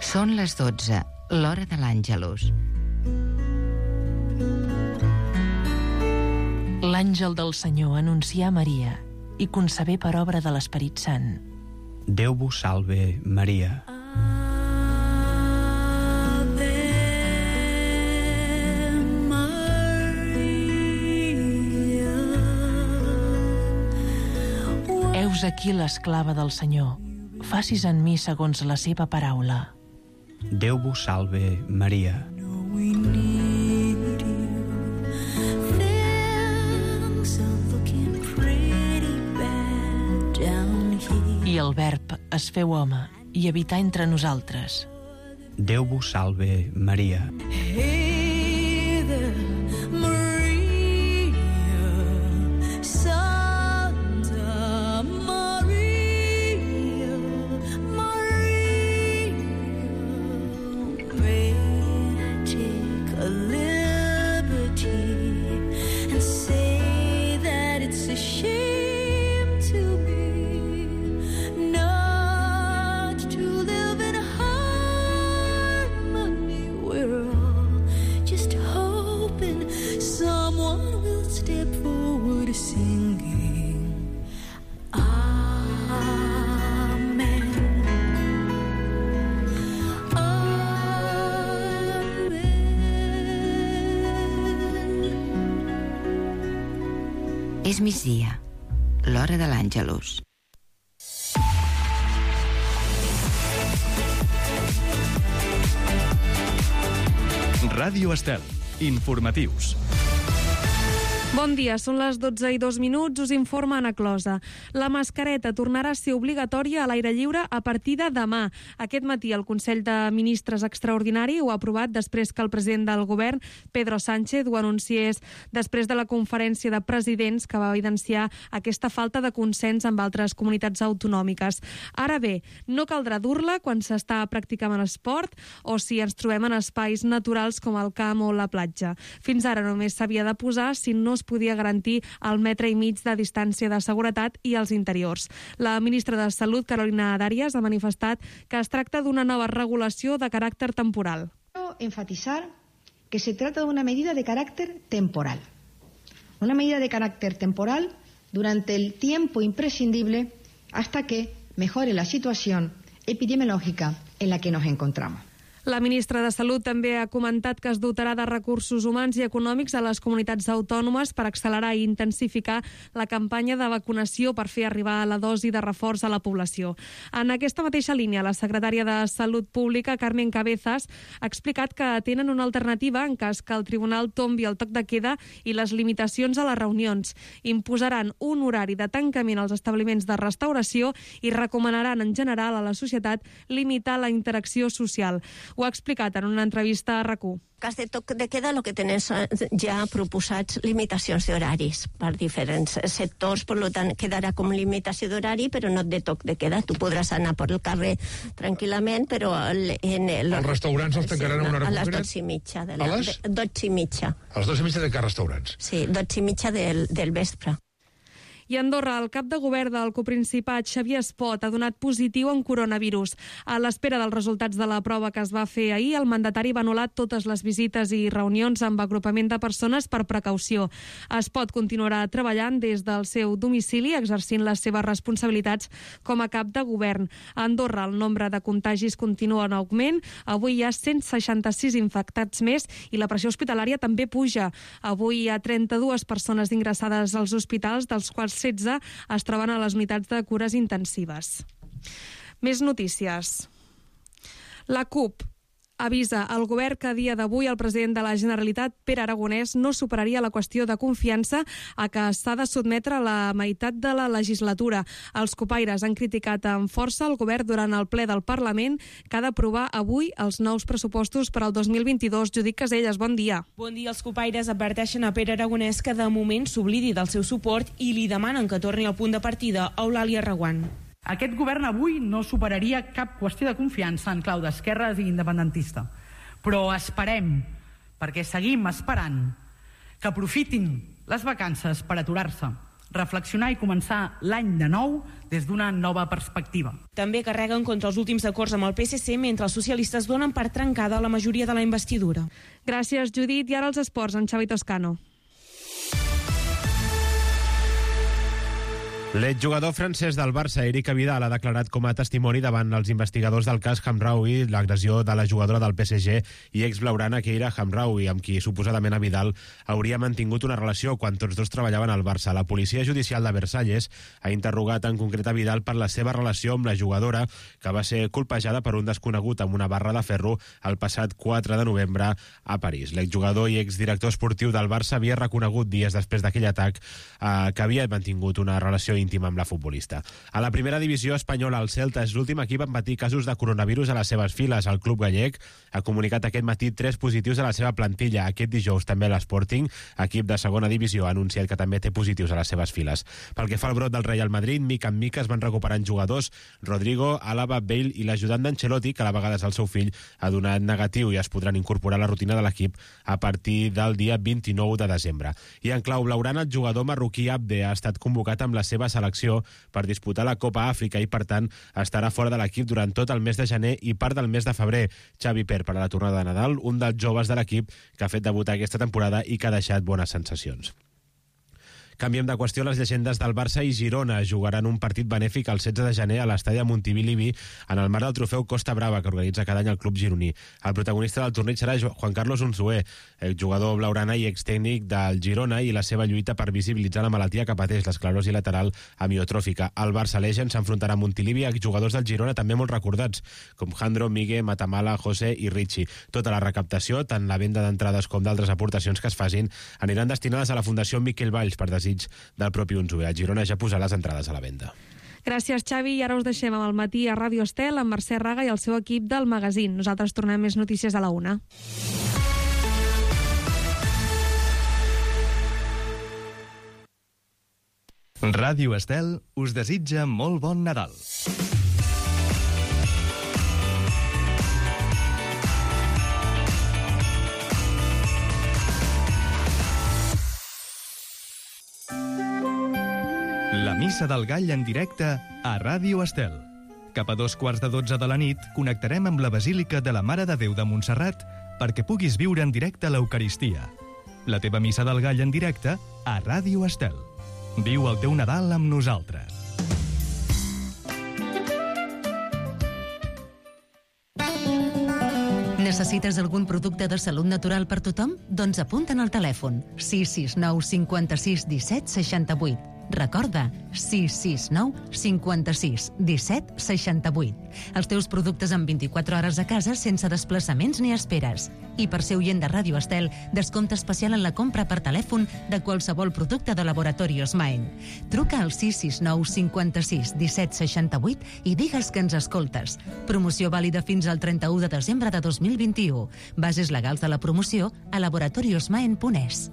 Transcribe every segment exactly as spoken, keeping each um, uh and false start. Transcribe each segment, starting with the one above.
Són les dotze, l'hora de l'Àngelus. L'àngel del Senyor anuncià a Maria i concebé per obra de l'Esperit Sant. Déu vos salve, Maria. Heus aquí l'esclava del Senyor. Facis en mi segons la seva paraula. Déu vos salve, Maria. I el Verb es feu home i habità entre nosaltres. Déu vos salve, Maria. És migdia, l'hora de l'Àngelus. Ràdio Estel. Informatius. Bon dia, són les dotze i dos minuts, us informa Anna Closa. La mascareta tornarà a ser obligatòria a l'aire lliure a partir de demà. Aquest matí el Consell de Ministres extraordinari ho ha aprovat després que el president del govern, Pedro Sánchez, ho anunciés després de la conferència de presidents que va evidenciar aquesta falta de consens amb altres comunitats autonòmiques. Ara bé, no caldrà dur-la quan s'està practicant l'esport o si ens trobem en espais naturals com el camp o la platja. Fins ara només s'havia de posar si no es podia garantir el metre i mig de distància de seguretat i els interiors. La ministra de Salut, Carolina Darias, ha manifestat que es tracta d'una nova regulació de caràcter temporal. Quiero enfatizar que se trata de una medida de carácter temporal. Una medida de carácter temporal durante el tiempo imprescindible hasta que mejore la situación epidemiológica en la que nos encontramos. La ministra de Salut també ha comentat que es dotarà de recursos humans i econòmics a les comunitats autònomes per accelerar i intensificar la campanya de vacunació per fer arribar la dosi de reforç a la població. En aquesta mateixa línia, la secretària de Salut Pública, Carmen Cabezas, ha explicat que tenen una alternativa en cas que el tribunal tombi el toc de queda i les limitacions a les reunions. Imposaran un horari de tancament als establiments de restauració i recomanaran en general a la societat limitar la interacció social. Ho ha explicat en una entrevista a RAC u. En cas de toc de queda, el que tenen ja proposats limitacions d'horaris per diferents sectors, per tant, quedarà com limitació d'horari, però no de toc de queda. Tu podràs anar per el carrer tranquil·lament, però... En el, els restaurants els tancaran a una hora concreta? A les concret? dotze i mitja. De la, a les? De, dotze i mitja. A les dotze i mitja de cada restaurants? Sí, dotze i mitja del, del vespre. I a Andorra, el cap de govern del Coprincipat, Xavier Espot, ha donat positiu en coronavirus. A l'espera dels resultats de la prova que es va fer ahir, el mandatari va anul·lar totes les visites i reunions amb agrupament de persones per precaució. Espot continuarà treballant des del seu domicili, exercint les seves responsabilitats com a cap de govern. A Andorra, el nombre de contagis continua en augment. Avui hi ha cent seixanta-sis infectats més i la pressió hospitalària també puja. Avui hi ha trenta-dues persones ingressades als hospitals, dels quals setze es troben a les unitats de cures intensives. Més notícies. La CUP avisa al govern que a dia d'avui el president de la Generalitat, Pere Aragonès, no superaria la qüestió de confiança a què s'ha de sotmetre la meitat de la legislatura. Els copaires han criticat amb força el govern durant el ple del Parlament que ha d'aprovar avui els nous pressupostos per al dos mil vint-i-dos. Judit Caselles, bon dia. Bon dia. Els copaires adverteixen a Pere Aragonès que de moment s'oblidi del seu suport i li demanen que torni al punt de partida. Eulàlia Reguant. Aquest govern avui no superaria cap qüestió de confiança en clau d'esquerres i independentista. Però esperem, perquè seguim esperant, que aprofitin les vacances per aturar-se, reflexionar i començar l'any de nou des d'una nova perspectiva. També carreguen contra els últims acords amb el P S C, mentre els socialistes donen per trencada la majoria de la investidura. Gràcies, Judit. I ara els esports, en Xavi Toscano. L'exjugador francès del Barça, Eric Abidal, ha declarat com a testimoni davant els investigadors del cas Hamraoui l'agressió de la jugadora del P S G i exblaurana Keira Hamraoui, amb qui suposadament Abidal hauria mantingut una relació quan tots dos treballaven al Barça. La policia judicial de Versalles ha interrogat en concret Abidal per la seva relació amb la jugadora, que va ser colpejada per un desconegut amb una barra de ferro el passat quatre de novembre a París. L'exjugador i exdirector esportiu del Barça havia reconegut dies després d'aquell atac eh, que havia mantingut una relació íntima amb la futbolista. A la primera divisió espanyola, el Celta és l'últim equip en patir casos de coronavirus a les seves files. El club gallec ha comunicat aquest matí tres positius a la seva plantilla. Aquest dijous també l'Sporting, equip de segona divisió, ha anunciat que també té positius a les seves files. Pel que fa al brot del Real Madrid, mica en mica es van recuperant jugadors. Rodrigo, Álava, Bale i l'ajudant d'Ancelotti, que a la vegada és el seu fill, ha donat negatiu i es podran incorporar a la rutina de l'equip a partir del dia vint-i-nou de desembre. I en clau blaugrana, el jugador marroquí Abde ha estat convocat amb la seva selecció per disputar la Copa Àfrica i, per tant, estarà fora de l'equip durant tot el mes de gener i part del mes de febrer. Xavi Per per a la tornada de Nadal, un dels joves de l'equip que ha fet debutar aquesta temporada i que ha deixat bones sensacions. Canviem de qüestió. Les llegendes del Barça i Girona jugaran un partit benèfic el setze de gener a l'estadi de Montilivi en el marc del trofeu Costa Brava que organitza cada any el club gironí. El protagonista del torneig serà Juan Carlos Unzué, jugador blaugrana i extècnic del Girona, i la seva lluita per visibilitzar la malaltia que pateix, l'esclerosi lateral amiotròfica. El Barça Legend s'enfrontarà a Montilivi a jugadors del Girona també molt recordats, com Jandro, Migue, Matamala, José i Richie. Tota la recaptació, tant la venda d'entrades com d'altres aportacions que es facin, aniran destinades a la Fundació Miquel Valls per desig del propi Unzué. El Girona ja posarà les entrades a la venda. Gràcies, Xavi. I ara us deixem amb el matí a Ràdio Estel amb Mercè Raga i el seu equip del magazín. Nosaltres tornem més notícies a la una. Ràdio Estel us desitja molt bon Nadal. La Missa del Gall en directe a Ràdio Estel. Cap a dos quarts de dotze de la nit connectarem amb la Basílica de la Mare de Déu de Montserrat perquè puguis viure en directe l'Eucaristia. La teva Missa del Gall en directe a Ràdio Estel. Viu el teu Nadal amb nosaltres. Necessites algun producte de salut natural per tothom? Doncs apunta'n al telèfon sis sis nou cinquanta-sis disset seixanta-vuit. Recorda, sis sis nou cinquanta-sis disset seixanta-vuit. Els teus productes en vint-i-quatre hores a casa sense desplaçaments ni esperes. I per ser oient de Ràdio Estel, descompte especial en la compra per telèfon de qualsevol producte de Laboratorios Maen. Truca al sis sis nou cinquanta-sis disset seixanta-vuit i digues que ens escoltes. Promoció vàlida fins al trenta-u de desembre de dos mil vint-i-u. Bases legals de la promoció a laboratorios maen punt es.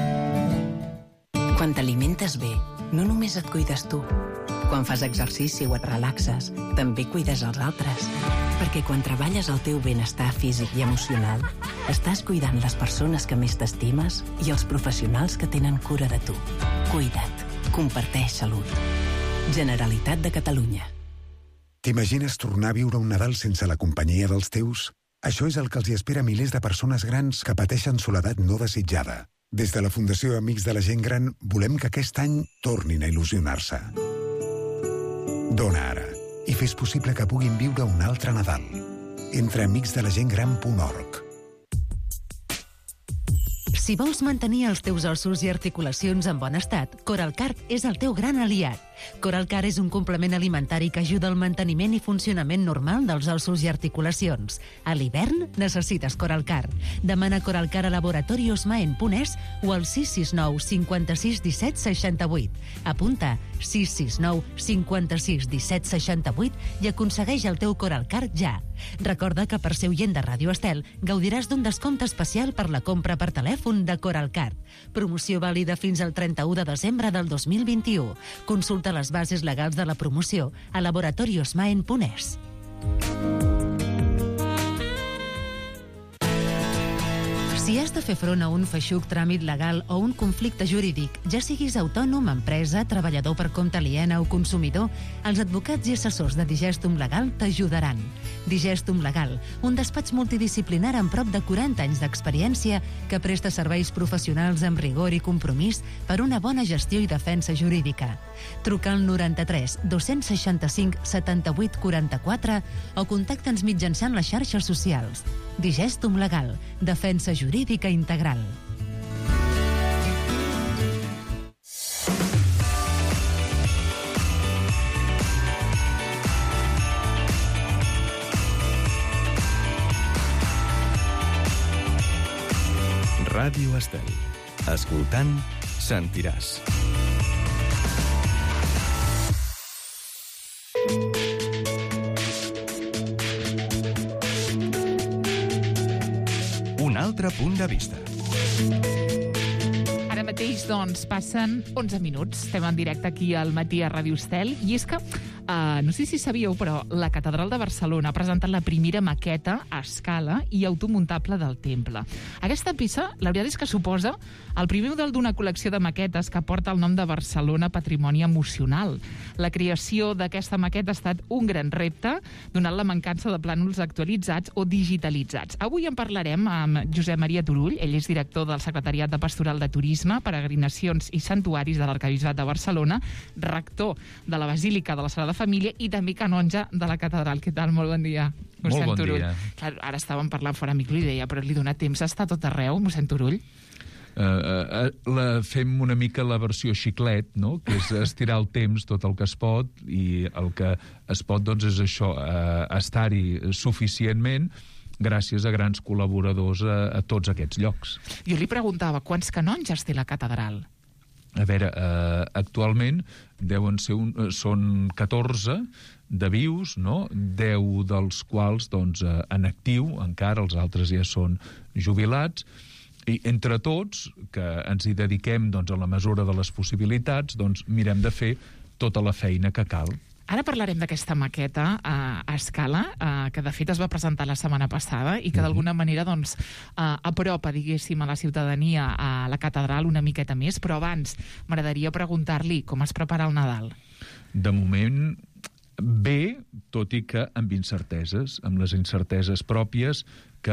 Quan t'alimentes bé, no només et cuides tu. Quan fas exercici o et relaxes, també cuides els altres. Perquè quan treballes el teu benestar físic i emocional, estàs cuidant les persones que més t'estimes i els professionals que tenen cura de tu. Cuida't. Comparteix salut. Generalitat de Catalunya. T'imagines tornar a viure un Nadal sense la companyia dels teus? Això és el que els hi espera a milers de persones grans que pateixen soledat no desitjada. Des de la Fundació Amics de la Gent Gran volem que aquest any tornin a il·lusionar-se. Dona ara i fes possible que puguin viure un altre Nadal. Entra a amics de la gent gran punt org. Si vols mantenir els teus ossos i articulacions en bon estat, Coralcart és el teu gran aliat. Coralcart és un complement alimentari que ajuda al manteniment i funcionament normal dels ossos i articulacions. A l'hivern necessites Coralcart. Demana Coralcart a laboratorios maen punt es o al sis sis nou cinquanta-sis disset seixanta-vuit. Apunta sis sis nou cinquanta-sis disset seixanta-vuit i aconsegueix el teu Coralcart ja. Recorda que per ser oient de Ràdio Estel gaudiràs d'un descompte especial per la compra per telèfon de Coralcart. Promoció vàlida fins al trenta-u de desembre del dos mil vint-i-u. Consulta les bases legals de la promoció a laboratorios maen punt es. Si has de fer front a un feixuc tràmit legal o un conflicte jurídic, ja siguis autònom, empresa, treballador per compte aliena o consumidor, els advocats i assessors de Digestum Legal t'ajudaran. Digestum Legal, un despatx multidisciplinar amb prop de quaranta anys d'experiència que presta serveis professionals amb rigor i compromís per una bona gestió i defensa jurídica. Truca al noranta-tres dos-cents seixanta-cinc setanta-vuit quaranta-quatre o contacta'ns mitjançant les xarxes socials. Digestum Legal, defensa jurídica integral. Ràdio Estel. Escoltant, sentiràs. Un altre punt de vista. Ara mateix, doncs, passen onze minuts. Estem en directe aquí al matí a Ràdio Estel. I és que, uh, no sé si sabíeu, però la Catedral de Barcelona ha presentat la primera maqueta a escala i automuntable del temple. Aquesta peça, la veritat és que suposa el primer model d'una col·lecció de maquetes que porta el nom de Barcelona Patrimoni Emocional. La creació d'aquesta maqueta ha estat un gran repte, donant la mancança de plànols actualitzats o digitalitzats. Avui en parlarem amb Josep Maria Turull. Ell és director del Secretariat de Pastoral de Turisme, Peregrinacions i Santuaris de l'Arquebisbat de Barcelona, rector de la Basílica de la Sagrada Família i també canonge de la Catedral. Què tal? Molt bon dia, mossèn Molt bon Turull. dia. Clar, ara estàvem parlant fora amic, li deia, però li dona temps a estar tot arreu, mossèn Turull? Uh, uh, la, fem una mica la versió xiclet, no? Que és estirar el temps tot el que es pot, i el que es pot, doncs, és això, uh, estar-hi suficientment gràcies a grans col·laboradors a, a tots aquests llocs. Jo li preguntava, quants canonges té la catedral? A veure, uh, actualment deuen ser un, uh, són catorze de vius, no? deu dels quals, doncs, uh, en actiu, encara, els altres ja són jubilats. I entre tots, que ens hi dediquem, doncs, a la mesura de les possibilitats, doncs mirem de fer tota la feina que cal. Ara parlarem d'aquesta maqueta a, a escala, a, que de fet es va presentar la setmana passada i que d'alguna manera, doncs, a, apropa, diguéssim, a la ciutadania a la catedral una miqueta més, però abans m'agradaria preguntar-li com es prepara el Nadal. De moment, bé, tot i que amb incerteses, amb les incerteses pròpies que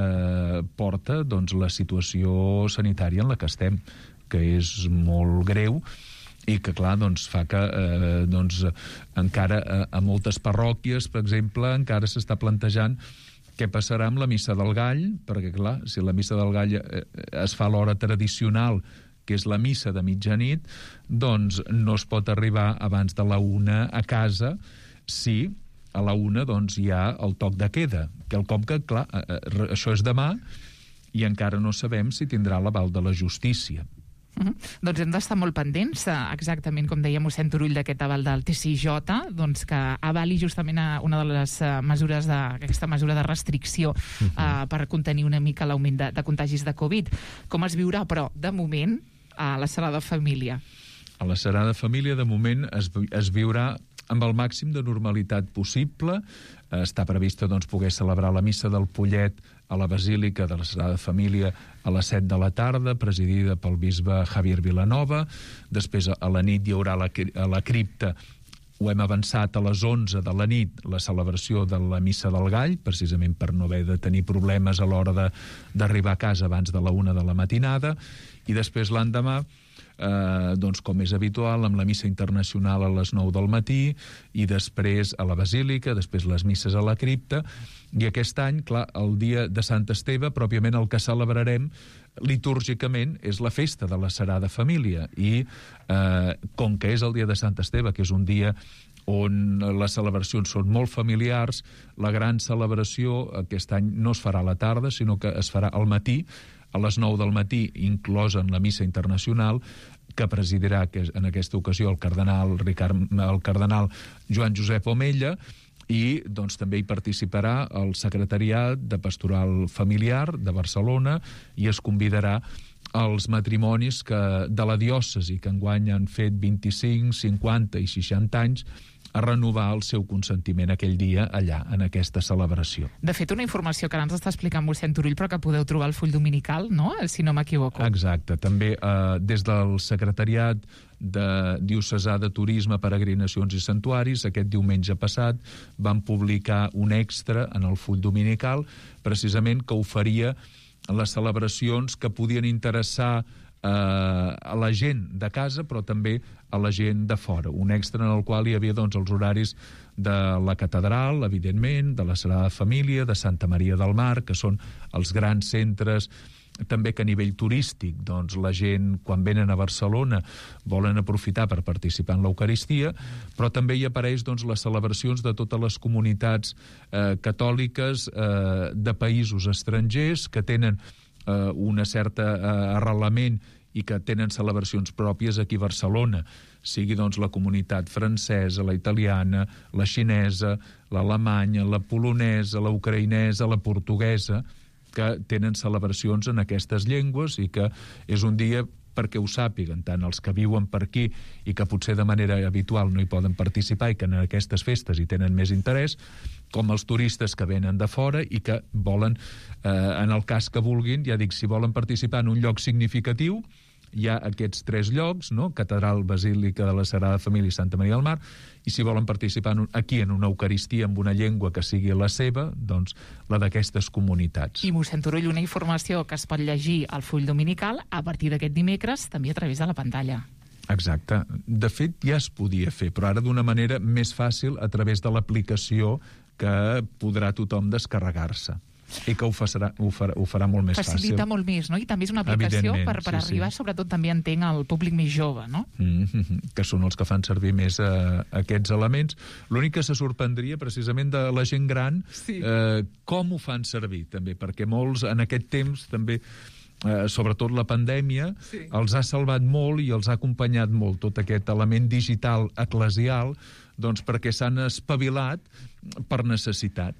eh, porta, doncs, la situació sanitària en la que estem, que és molt greu i que, clar, doncs, fa que eh, doncs, encara eh, a moltes parròquies, per exemple, encara s'està plantejant què passarà amb la Missa del Gall, perquè, clar, si la Missa del Gall eh, es fa a l'hora tradicional, que és la missa de mitjanit, doncs no es pot arribar abans de la una a casa si a la una, doncs, hi ha el toc de queda. Quelcom que, clar, això és demà i encara no sabem si tindrà l'aval de la justícia. Uh-huh. Doncs hem d'estar molt pendents, exactament com deia mossèn Turull, d'aquest aval del T C J, doncs que avali justament a una de les mesures, de, aquesta mesura de restricció uh-huh. uh, per contenir una mica l'augment de, de contagis de Covid. Com es viurà, però, de moment, a la Sagrada Família? A la Sagrada Família, de moment, es, es viurà amb el màxim de normalitat possible. Està prevista, doncs, poder celebrar la missa del Pollet a la Basílica de la Sagrada Família a les set de la tarda, presidida pel bisbe Javier Vilanova. Després, a la nit, hi haurà la, a la cripta, ho hem avançat a les onze de la nit, la celebració de la Missa del Gall, precisament per no haver de tenir problemes a l'hora d'arribar a casa abans de la una de la matinada. I després, l'endemà, Eh, doncs, com és habitual, amb la missa internacional a les nou del matí i després a la Basílica, després les misses a la cripta, i aquest any, clar, el dia de Sant Esteve, pròpiament el que celebrarem litúrgicament és la festa de la Sagrada Família, i eh, com que és el dia de Sant Esteve, que és un dia on les celebracions són molt familiars, la gran celebració aquest any no es farà a la tarda, sinó que es farà al matí, a les nou del matí, inclosa en la missa internacional, que presidirà en aquesta ocasió el cardenal, Ricard, el cardenal Joan Josep Omella, i doncs, també hi participarà el Secretariat de Pastoral Familiar de Barcelona i es convidarà els matrimonis que, de la diòcesi, que enguany han fet vint-i-cinc, cinquanta i seixanta anys, a renovar el seu consentiment aquell dia allà, en aquesta celebració. De fet, una informació que ara ens està explicant mossèn Turull, però que podeu trobar al full dominical, no?, si no m'equivoco. Exacte. També eh, des del Secretariat de Diocesà de Turisme, Peregrinacions i Santuaris, aquest diumenge passat van publicar un extra en el full dominical, precisament que oferia les celebracions que podien interessar eh, a la gent de casa, però també a la gent de fora. Un extra en el qual hi havia doncs, els horaris de la catedral, evidentment, de la Sagrada Família, de Santa Maria del Mar, que són els grans centres també que a nivell turístic, doncs la gent, quan venen a Barcelona, volen aprofitar per participar en l'Eucaristia, però també hi apareix doncs, les celebracions de totes les comunitats eh, catòliques eh, de països estrangers que tenen eh, una certa eh, arrelament i que tenen celebracions pròpies aquí a Barcelona, sigui doncs la comunitat francesa, la italiana, la xinesa, l'alemanya, la polonesa, la ucraïnesa, la portuguesa, que tenen celebracions en aquestes llengües i que és un dia perquè ho sàpiguen, tant els que viuen per aquí i que potser de manera habitual no hi poden participar i que en aquestes festes hi tenen més interès, com els turistes que venen de fora i que volen, eh, en el cas que vulguin, ja dic, si volen participar en un lloc significatiu, hi ha aquests tres llocs, no? Catedral, Basílica de la Sagrada Família i Santa Maria del Mar, i si volen participar en un, aquí en una Eucaristia amb una llengua que sigui la seva, doncs la d'aquestes comunitats. I mossèn Turull, una informació que es pot llegir al full dominical a partir d'aquest dimecres, també a través de la pantalla. Exacte. De fet, ja es podia fer, però ara d'una manera més fàcil a través de l'aplicació que podrà tothom descarregar-se. I que ho farà, ho farà, ho farà molt més Facilita fàcil. Facilita molt més, no? I també és una aplicació per, per sí, arribar, sí. sobretot també entenc, al públic més jove, no? Mm-hmm, que són els que fan servir més eh, aquests elements. L'únic que se sorprendria precisament de la gent gran, sí. eh, com ho fan servir, també, perquè molts en aquest temps també, eh, sobretot la pandèmia, sí. els ha salvat molt i els ha acompanyat molt tot aquest element digital eclesial, doncs perquè s'han espavilat per necessitat.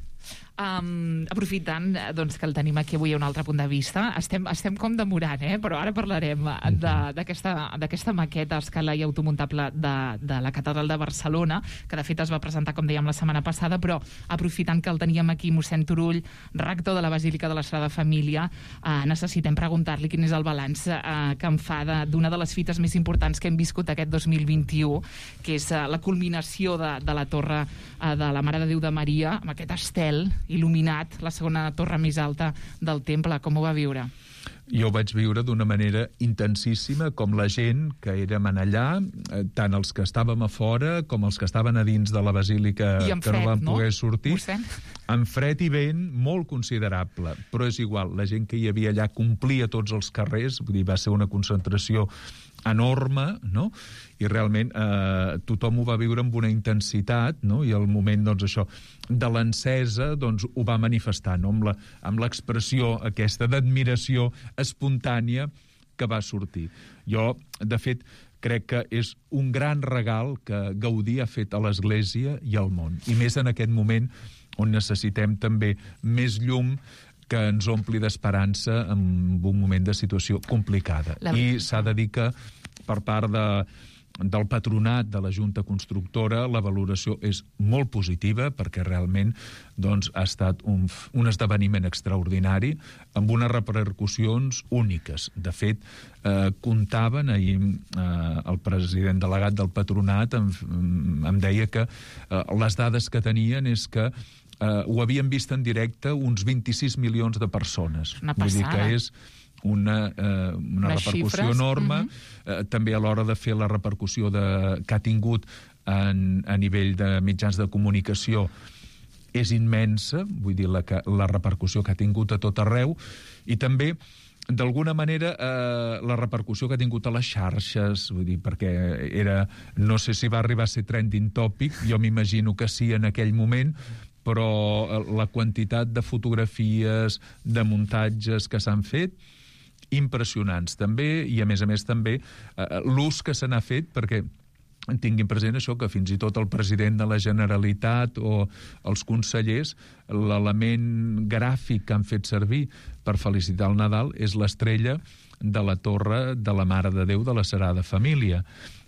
Um, aprofitant doncs, que el tenim aquí avui a un altre punt de vista, estem, estem com demorant, eh? Però ara parlarem d'aquesta maqueta a escala i automuntable de, de la Catedral de Barcelona, que de fet es va presentar, com dèiem, la setmana passada, però aprofitant que el teníem aquí, mossèn Turull, rector de la Basílica de la Sagrada Família, eh, necessitem preguntar-li quin és el balanç eh, que en fa d'una de, de les fites més importants que hem viscut aquest dos mil vint-i-u, que és eh, la culminació de, de la torre eh, de la Mare de Déu de Maria, amb aquest estel il·luminat, la segona torre més alta del temple. Com ho va viure? Jo ho vaig viure d'una manera intensíssima, com la gent que érem allà, tant els que estàvem a fora com els que estaven a dins de la basílica, que fred, no van poder no? sortir. Amb fred i vent molt considerable, però és igual, la gent que hi havia allà complia tots els carrers, vull dir, va ser una concentració enorme, no? I realment eh, tothom ho va viure amb una intensitat, no? I el moment, doncs, això, de l'encesa, doncs, ho va manifestar, no? Amb la, amb l'expressió aquesta d'admiració espontània que va sortir. Jo, de fet, crec que és un gran regal que Gaudí ha fet a l'Església i al món, i més en aquest moment on necessitem també més llum que ens ompli d'esperança en un moment de situació complicada. La... I s'ha de dir que per part de, del patronat de la Junta Constructora la valoració és molt positiva perquè realment doncs, ha estat un, un esdeveniment extraordinari amb unes repercussions úniques. De fet, eh, comptaven, ahir eh, el president delegat del patronat em, em deia que eh, les dades que tenien és que Uh, ho havien vist en directe uns vint-i-sis milions de persones. Una passada. Vull dir que és una, uh, una, una repercussió xifres. enorme. Uh-huh. Uh, també a l'hora de fer la repercussió de, que ha tingut en, a nivell de mitjans de comunicació és immensa, vull dir, la, la repercussió que ha tingut a tot arreu, i també d'alguna manera eh, la repercussió que ha tingut a les xarxes, vull dir, perquè era, no sé si va arribar a ser trending topic, jo m'imagino que sí en aquell moment, però la quantitat de fotografies, de muntatges que s'han fet, impressionants també, i a més a més també eh, l'ús que se n'ha fet, perquè tinguin present això, que fins i tot el president de la Generalitat o els consellers, l'element gràfic que han fet servir per felicitar el Nadal és l'estrella de la torre de la Mare de Déu de la Sagrada Família.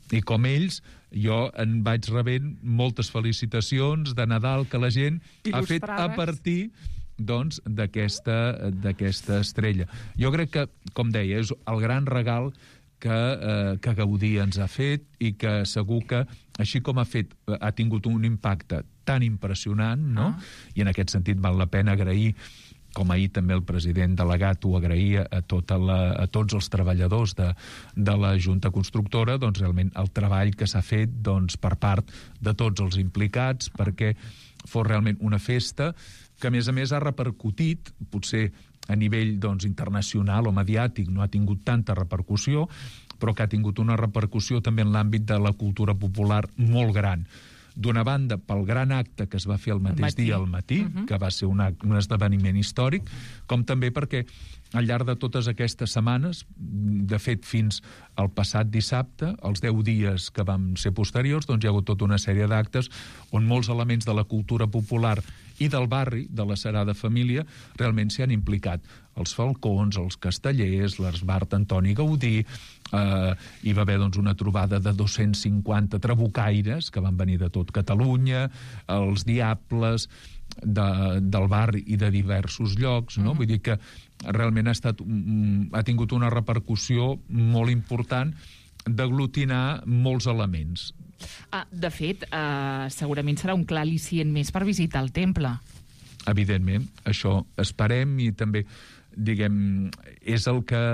I com ells, jo en vaig rebent moltes felicitacions de Nadal que la gent ha fet a partir doncs, d'aquesta d'aquesta estrella. Jo crec que, com deia, és el gran regal que, eh, que Gaudí ens ha fet i que segur que, així com ha fet, ha tingut un impacte tan impressionant, no? Ah. I en aquest sentit val la pena agrair, com ahir també el president delegat ho agraïa a, tota la, a tots els treballadors de, de la Junta Constructora, doncs realment el treball que s'ha fet doncs, per part de tots els implicats, perquè fos realment una festa que, a més a més, ha repercutit, potser a nivell doncs, internacional o mediàtic, no ha tingut tanta repercussió, però que ha tingut una repercussió també en l'àmbit de la cultura popular molt gran. D'una banda, pel gran acte que es va fer el mateix dia al matí, uh-huh. que va ser un, un esdeveniment històric, com també perquè al llarg de totes aquestes setmanes, de fet fins al passat dissabte, els deu dies que vam ser posteriors, doncs hi ha hagut tota una sèrie d'actes on molts elements de la cultura popular i del barri, de la Sagrada Família, realment s'hi han implicat. Els falcons, els castellers, l'Esbart Antoni Gaudí, eh, hi va haver doncs, una trobada de dos-cents cinquanta trabucaires que van venir de tot Catalunya, els diables de, del barri i de diversos llocs, no? Uh-huh. Vull dir que realment ha, estat, ha tingut una repercussió molt important d'aglutinar molts elements. Ah, de fet, eh, segurament serà un clar al·licient més per visitar el temple. Evidentment, això esperem i també, diguem, és el que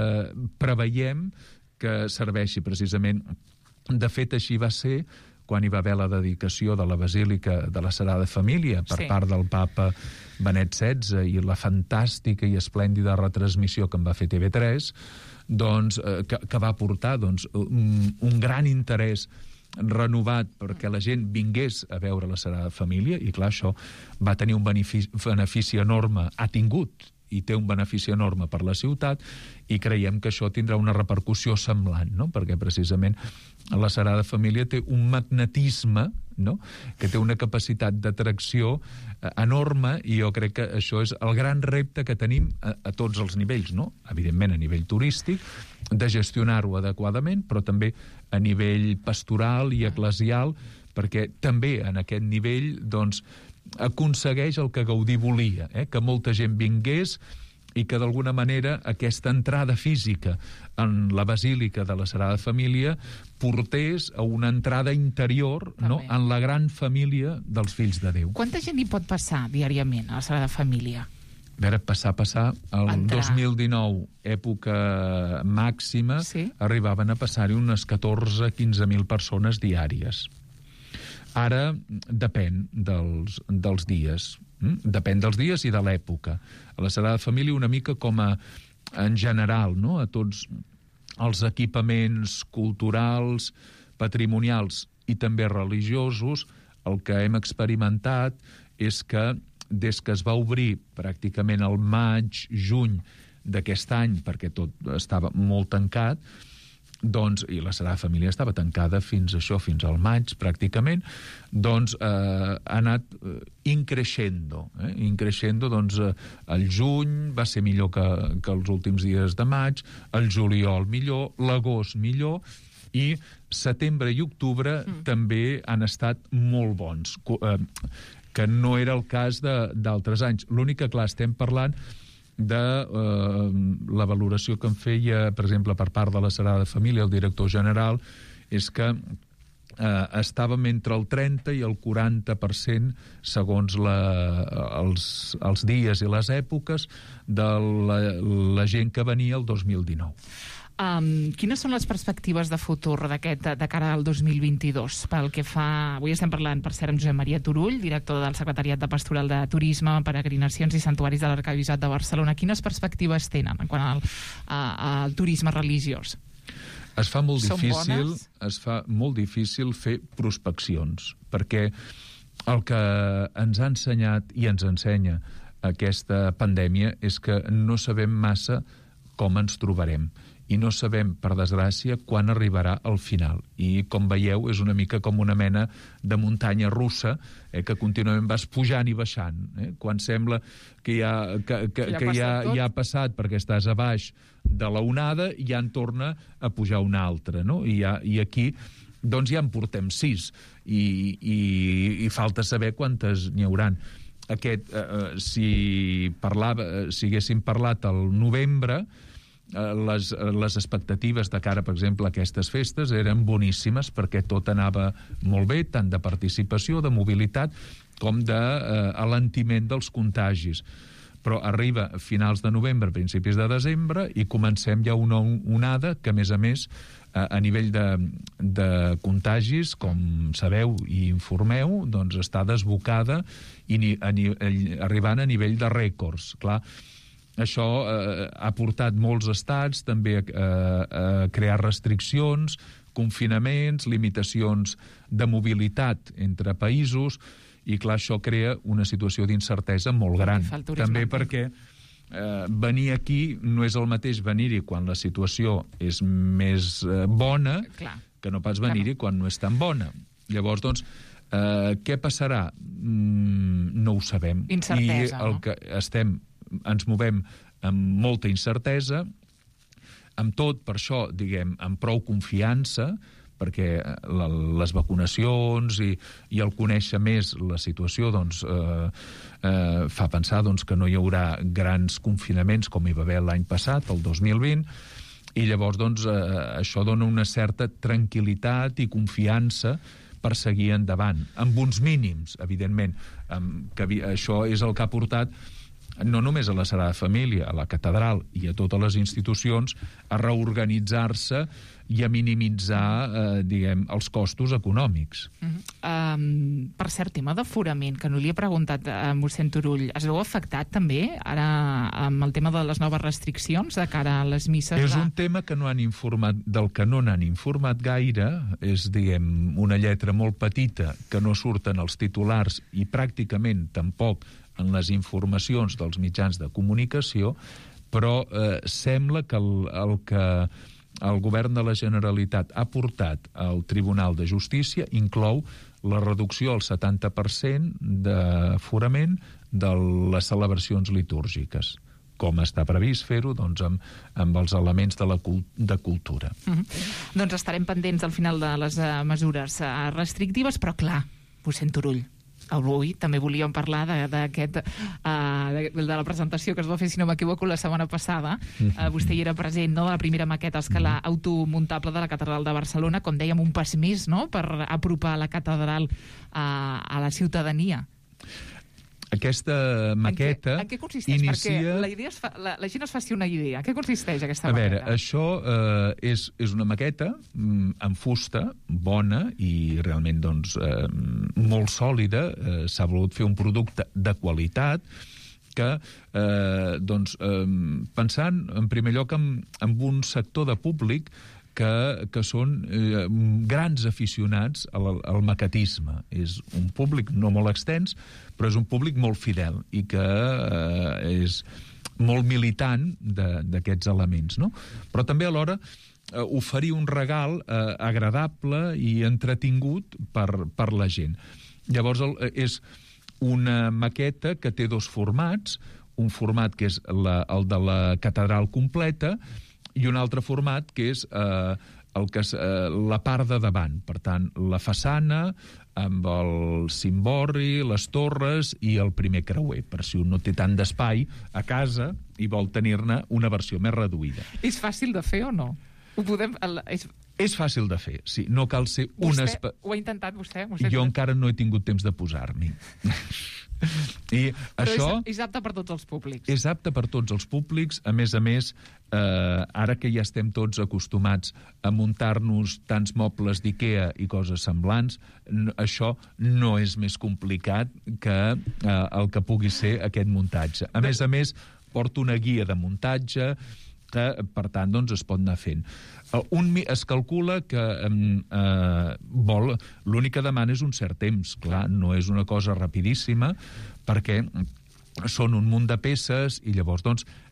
preveiem que serveixi precisament. De fet, així va ser quan hi va haver la dedicació de la Basílica de la Sagrada Família per sí. part del papa Benet setze i la fantàstica i esplèndida retransmissió que en va fer T V tres, doncs, eh, que, que va portar doncs, un, un gran interès renovat perquè la gent vingués a veure la Sagrada Família, i clar, això va tenir un benefici, benefici enorme, ha tingut i té un benefici enorme per la ciutat, i creiem que això tindrà una repercussió semblant, no? Perquè precisament la Sagrada Família té un magnetisme, no? Que té una capacitat d'atracció enorme, i jo crec que això és el gran repte que tenim a, a tots els nivells, no? Evidentment a nivell turístic, de gestionar-ho adequadament, però també a nivell pastoral i eclesial, perquè també en aquest nivell doncs, aconsegueix el que Gaudí volia, eh? Que molta gent vingués i que d'alguna manera aquesta entrada física en la Basílica de la Sagrada Família portés a una entrada interior, no? En la gran família dels fills de Déu. Quanta gent hi pot passar diàriament a la Sagrada Família? A veure, passar, passar, el Entrar. dos mil dinou, època màxima, sí? Arribaven a passar-hi unes catorze a quinze mil persones diàries. Ara depèn dels, dels dies, hm? Depèn dels dies i de l'època. A la Sagrada Família una mica com a, en general, no? A tots els equipaments culturals, patrimonials i també religiosos, el que hem experimentat és que des que es va obrir pràcticament al maig, juny d'aquest any, perquè tot estava molt tancat, doncs, i la Sagrada Família estava tancada fins això, fins al maig, pràcticament, doncs eh, ha anat eh, increixendo. Eh? Increixendo, doncs, eh, el juny va ser millor que, que els últims dies de maig, el juliol millor, l'agost millor, i setembre i octubre mm. també han estat molt bons, eh, que no era el cas d'altres anys. L'únic que, clar, estem parlant de eh, la valoració que em feia, per exemple, per part de la Sagrada Família, el director general, és que eh, estàvem entre el trenta i el quaranta per cent, segons la, els, els dies i les èpoques, de la, la gent que venia el dos mil dinou. Um, quines són les perspectives de futur d'aquest, de, de cara al dos mil vint-i-dos? Pel que fa... Avui estem parlant, per cert, amb Josep Maria Turull, director del Secretariat de Pastoral de Turisme, Peregrinacions i Santuaris de l'Arquebisbat de Barcelona. Quines perspectives tenen en quant al, a, al turisme religiós? Es fa molt difícil, es fa molt difícil fer prospeccions, perquè el que ens ha ensenyat i ens ensenya aquesta pandèmia és que no sabem massa com ens trobarem. i no sabem, per desgràcia, quan arribarà al final. I, com veieu, és una mica com una mena de muntanya russa, eh, que contínuament vas pujant i baixant. Eh? Quan sembla que ja, que, que, que ja, ja ha passat perquè estàs a baix de la onada, ja en torna a pujar una altra, no? I, ja, i aquí doncs ja en portem sis, i, i, i falta saber quantes n'hi hauran. Aquest, eh, si, parlava, si haguéssim parlat al novembre, eh, les, les expectatives de cara, per exemple, a aquestes festes eren boníssimes, perquè tot anava molt bé, tant de participació, de mobilitat, com d'alentiment dels contagis. Però arriba a finals de novembre, principis de desembre, i comencem ja una onada que, a més a més, a nivell de, de contagis, com sabeu i informeu, doncs està desbocada i ni, a ni, arribant a nivell de rècords. Clar, això eh, ha portat molts estats també a, a crear restriccions, confinaments, limitacions de mobilitat entre països, i clar, això crea una situació d'incertesa molt gran. També perquè Eh, venir aquí no és el mateix venir-hi quan la situació és més eh, bona, clar, que no pas venir-hi quan no és tan bona. Llavors, doncs, eh, què passarà? Mm, no ho sabem. Incertesa, I el no? que estem, ens movem amb molta incertesa, amb tot, per això, diguem, amb prou confiança, perquè la, les vacunacions i, i el conèixer més la situació doncs, eh, eh, fa pensar doncs, que no hi haurà grans confinaments com hi va haver l'any passat, el dos mil vint, i llavors doncs, eh, això dona una certa tranquil·litat i confiança per seguir endavant, amb uns mínims, evidentment, amb, que això és el que ha portat no només a la Sagrada Família, a la catedral i a totes les institucions, a reorganitzar-se i a minimitzar, eh, diguem, els costos econòmics. Uh -huh. um, per cert, tema d'aforament, que no li he preguntat a mossèn Turull, es veu afectat també ara amb el tema de les noves restriccions de cara a les misses? És de... un tema que no han informat, del que no n'han informat gaire, és, diguem, una lletra molt petita que no surten els titulars i pràcticament tampoc en les informacions dels mitjans de comunicació, però eh, sembla que el, el que el govern de la Generalitat ha portat al Tribunal de Justícia inclou la reducció al setanta per cent d'aforament de les celebracions litúrgiques, com està previst fer-ho doncs, amb, amb els elements de la cult de cultura. Uh-huh. Doncs estarem pendents al final de les uh, mesures uh, restrictives, però clar, mossèn Turull, avui també volíem parlar d'aquest uh, de, de la presentació que es va fer, si no m'equivoco, la setmana passada. Uh, vostè hi era present, no?, de la primera maqueta a escala automuntable de la Catedral de Barcelona, com dèiem, un pas més, no?, per apropar la catedral a, a la ciutadania. Aquesta maqueta en què, en què consisteix? inicia... Perquè la, idea es fa, la, la gent es faci una idea. En què consisteix aquesta a maqueta? A veure, això eh, és, és una maqueta mm, en fusta, bona i realment doncs, eh, molt sòlida. Eh, s'ha volut fer un producte de qualitat que, eh, doncs, eh, pensant en primer lloc en, en un sector de públic que, que són eh, grans aficionats al, al maquetisme. És un públic no molt extens, però és un públic molt fidel i que eh, és molt militant d'aquests elements, no? Però també alhora eh, oferir un regal eh, agradable i entretingut per, per la gent. Llavors el, és una maqueta que té dos formats, un format que és la, el de la catedral completa i un altre format que és eh, el que és, eh, la part de davant. Per tant, la façana amb el cimborri, les torres i el primer creuer, per si un no té tant d'espai a casa i vol tenir-ne una versió més reduïda. És fàcil de fer o no? Ho podem... És... És fàcil de fer, sí. No cal ser vostè, un... Espe... Ho ha intentat vostè? vostè jo encara no he tingut temps de posar-m'hi. I però això... És, és apte per tots els públics. És apte per tots els públics. A més a més, eh, ara que ja estem tots acostumats a muntar-nos tants mobles d'IKEA i coses semblants, això no és més complicat que eh, el que pugui ser aquest muntatge. A més a més, porta una guia de muntatge que, per tant, doncs, es pot anar fent. Un, es calcula que eh, vol, l'únic que demana és un cert temps, clar, no és una cosa rapidíssima, perquè són un munt de peces i llavors, doncs,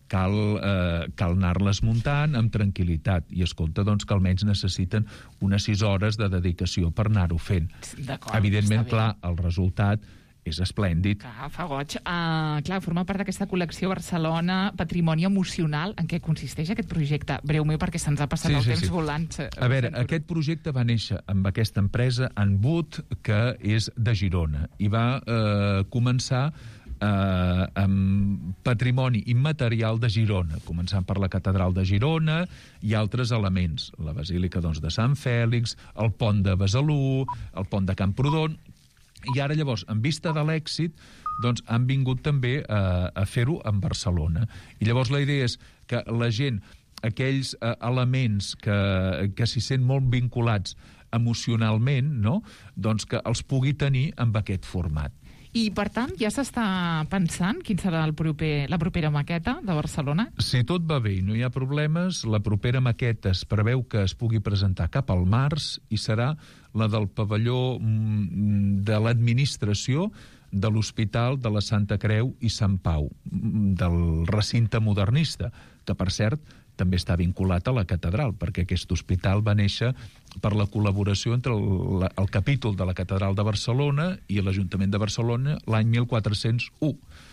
cal, eh, cal anar-les muntant amb tranquil·litat. I escolta, doncs, que almenys necessiten unes sis hores de dedicació per anar-ho fent. Evidentment, clar, el resultat és esplèndid. Clar, fa goig. Uh, clar, forma part d'aquesta col·lecció Barcelona Patrimoni Emocional. En què consisteix aquest projecte? Breument, perquè se'ns ha passat sí, el sí, temps sí. volant. A veure, aquest projecte va néixer amb aquesta empresa Anbut, que és de Girona, i va eh, començar eh, amb patrimoni immaterial de Girona, començant per la Catedral de Girona i altres elements. La Basílica, doncs, de Sant Fèlix, el pont de Besalú, el pont de Camprodon. I ara, llavors, en vista de l'èxit, doncs han vingut també a, a fer-ho en Barcelona. I llavors la idea és que la gent, aquells eh, elements que, que s'hi sent molt vinculats emocionalment, no?, doncs que els pugui tenir amb aquest format. I, per tant, ja s'està pensant quin serà el proper, la propera maqueta de Barcelona? Si tot va bé i no hi ha problemes, la propera maqueta es preveu que es pugui presentar cap al març i serà la del pavelló de l'administració de l'Hospital de la Santa Creu i Sant Pau, del recinte modernista, que, per cert, també està vinculat a la catedral, perquè aquest hospital va néixer per la col·laboració entre el, el capítol de la Catedral de Barcelona i l'Ajuntament de Barcelona l'any mil quatre-cents u.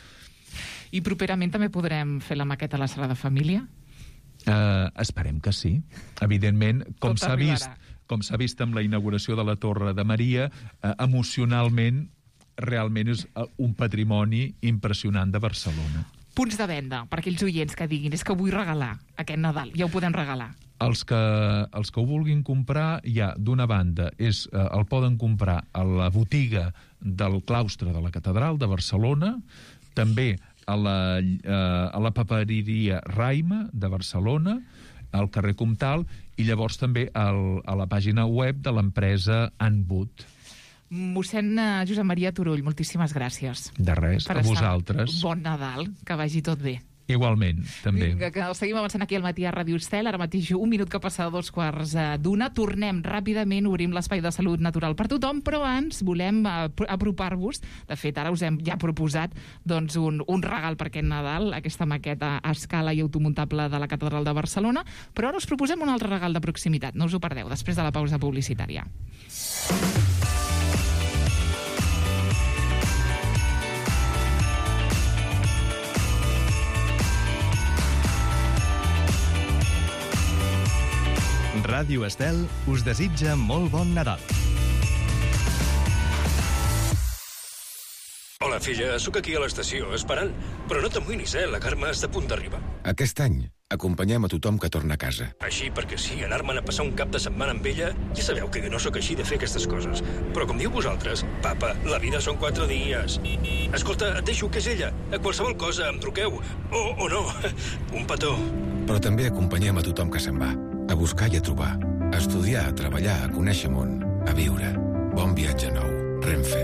I properament també podrem fer la maqueta a la sala de família? Uh, esperem que sí. Evidentment, com Tot s'ha arribarà. vist, com s'ha vist amb la inauguració de la Torre de Maria, uh, emocionalment realment és un patrimoni impressionant de Barcelona. Punts de venda, per aquells oients que diguin és que vull regalar aquest Nadal, ja ho podem regalar. Els que, els que ho vulguin comprar, ja, d'una banda, és, eh, el poden comprar a la botiga del claustre de la Catedral de Barcelona, també a la, eh, a la papereria Raima de Barcelona, al carrer Comtal, i llavors també al, a la pàgina web de l'empresa Anbut. Mossèn Josep Maria Turull, moltíssimes gràcies. De res, per a vosaltres. Bon Nadal, que vagi tot bé. Igualment, també. Vinga, que seguim avançant aquí al matí a Ràdio Estel. Ara mateix un minut que passa de dos quarts d'una. Tornem ràpidament, obrim l'espai de salut natural per tothom, però abans volem apropar-vos. De fet, ara us hem ja proposat doncs, un, un regal per aquest Nadal, aquesta maqueta a escala i automuntable de la Catedral de Barcelona, però ara us proposem un altre regal de proximitat. No us ho perdeu, després de la pausa publicitària. Ràdio Estel us desitja molt bon Nadal. Hola, filla, sóc aquí a l'estació, esperant. Però no t'amoïnis, eh? La Carme està a punt d'arribar. Aquest any, acompanyem a tothom que torna a casa. Així perquè sí, anar-me'n a passar un cap de setmana amb ella, ja sabeu que jo no sóc així de fer aquestes coses. Però com diu vosaltres, papa, la vida són quatre dies. Escolta, et deixo que és ella. A qualsevol cosa em truqueu. O, o no. Un petó. Però també acompanyem a tothom que se'n va. A buscar i a trobar. A estudiar, a treballar, a conèixer món. A viure. Bon viatge nou. Renfe.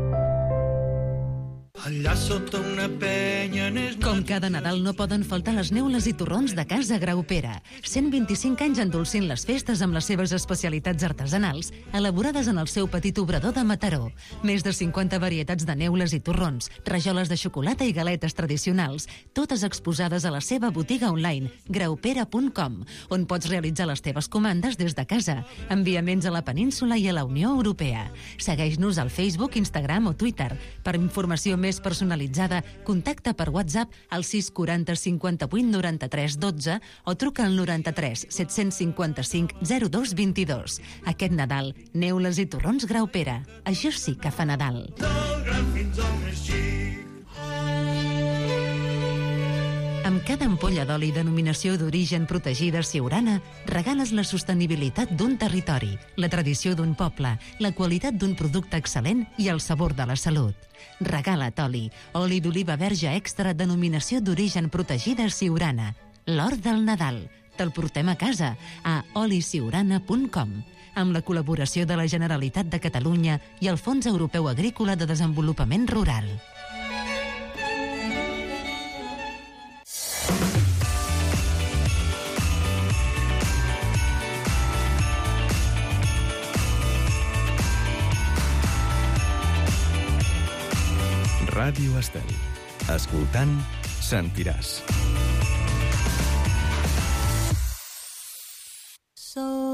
Allà sota una penya... Com cada Nadal no poden faltar les neules i torrons de Casa Graupera. cent vint-i-cinc anys endolcint les festes amb les seves especialitats artesanals, elaborades en el seu petit obrador de Mataró. Més de cinquanta varietats de neules i torrons, rajoles de xocolata i galetes tradicionals, totes exposades a la seva botiga online, graupera punt com, on pots realitzar les teves comandes des de casa, enviaments a la península i a la Unió Europea. Segueix-nos al Facebook, Instagram o Twitter. Per informació més personalitzada, contacta per WhatsApp al sis quaranta cinquanta-vuit noranta-tres dotze o truca al noranta-tres set-cents cinquanta-cinc zero dos vint-i-dos. Aquest Nadal, neules i torrons Graupera. Això sí que fa Nadal. Amb cada ampolla d'oli denominació d'origen protegida Siurana, regales la sostenibilitat d'un territori, la tradició d'un poble, la qualitat d'un producte excel·lent i el sabor de la salut. Regala't oli, oli d'oliva verge extra denominació d'origen protegida Siurana. L'or del Nadal. Te'l portem a casa a oli siurana punt com, amb la col·laboració de la Generalitat de Catalunya i el Fons Europeu Agrícola de Desenvolupament Rural. Ràdio Estel. Escoltant, sentiràs.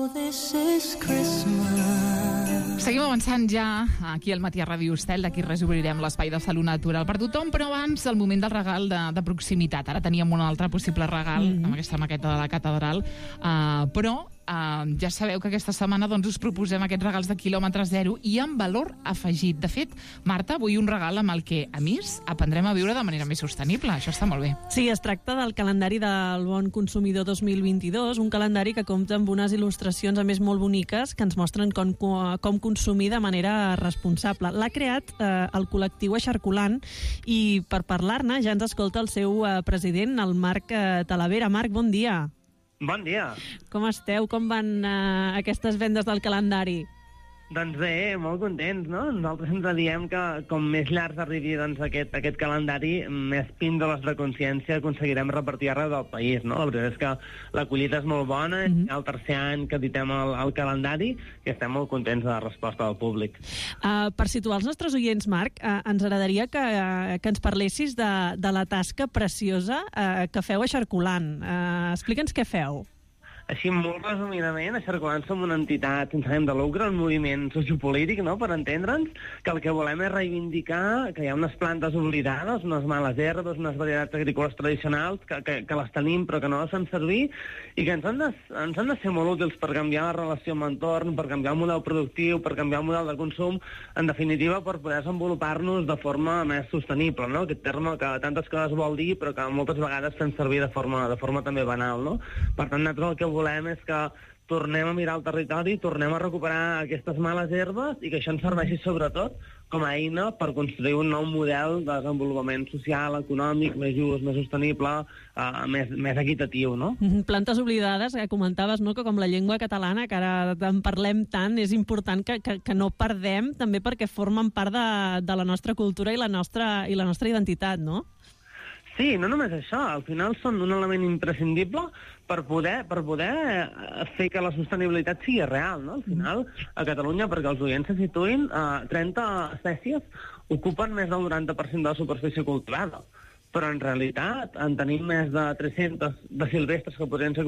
Seguim avançant ja aquí al Matí a Ràdio Estel. D'aquí res obrirem l'espai de salut natural per tothom, però abans el moment del regal de, de proximitat. Ara teníem un altre possible regal mm-hmm. amb aquesta maqueta de la catedral, uh, però uh, ja sabeu que aquesta setmana doncs, us proposem aquests regals de quilòmetre zero i amb valor afegit. De fet, Marta, vull un regal amb el que, a més, aprendrem a viure de manera més sostenible. Això està molt bé. Sí, es tracta del calendari del Bon Consumidor dos mil vint-i-dos, un calendari que compta amb unes il·lustracions, a més, molt boniques, que ens mostren com, com consumir de manera responsable. L'ha creat eh, el col·lectiu Eixarculant i per parlar-ne ja ens escolta el seu eh, president, el Marc eh, Talavera. Marc, bon dia. Bon dia. Com esteu? Com van eh, aquestes vendes del calendari? Doncs bé, molt contents, no? Nosaltres ens diem que com més llarg arribi doncs, aquest, aquest calendari, més píndoles de consciència aconseguirem repartir arreu del país, no? La veritat és que la collita és molt bona, mm-hmm. el tercer any que editem el, el calendari i estem molt contents de la resposta del públic. Uh, per situar els nostres oients, Marc, uh, ens agradaria que, uh, que ens parlessis de, de la tasca preciosa uh, que feu a Eixarculant. Uh, Explica'ns què feu. Així, molt resumidament, a Eixarculant som una entitat sense ànim de lucre, un moviment sociopolític, no?, per entendre'ns, que el que volem és reivindicar que hi ha unes plantes oblidades, unes males herbes, unes varietats agrícoles tradicionals que, que, que les tenim però que no les fem servir i que ens han, de, ens han de ser molt útils per canviar la relació amb l'entorn, per canviar el model productiu, per canviar el model de consum, en definitiva, per poder desenvolupar-nos de forma més sostenible, no?, aquest terme que tantes coses vol dir però que moltes vegades fem servir de forma, de forma també banal, no? Per tant, nosaltres el que volem és que tornem a mirar el territori, tornem a recuperar aquestes males herbes i que això ens serveixi sobretot com a eina per construir un nou model de desenvolupament social, econòmic, més just, més sostenible, uh, més, més equitatiu, no? Plantes oblidades, que comentaves, no?, que com la llengua catalana, que ara en parlem tant, és important que, que, que no perdem, també perquè formen part de, de la nostra cultura i la nostra, i la nostra identitat, no? Sí, no només això, al final són un element imprescindible per poder, per poder fer que la sostenibilitat sigui real, no? Al final, a Catalunya, perquè els oients se situïn, eh, trenta espècies ocupen més del noranta per cent de la superfície cultivada, però en realitat en tenim més de tres-centes de silvestres que podrien ser,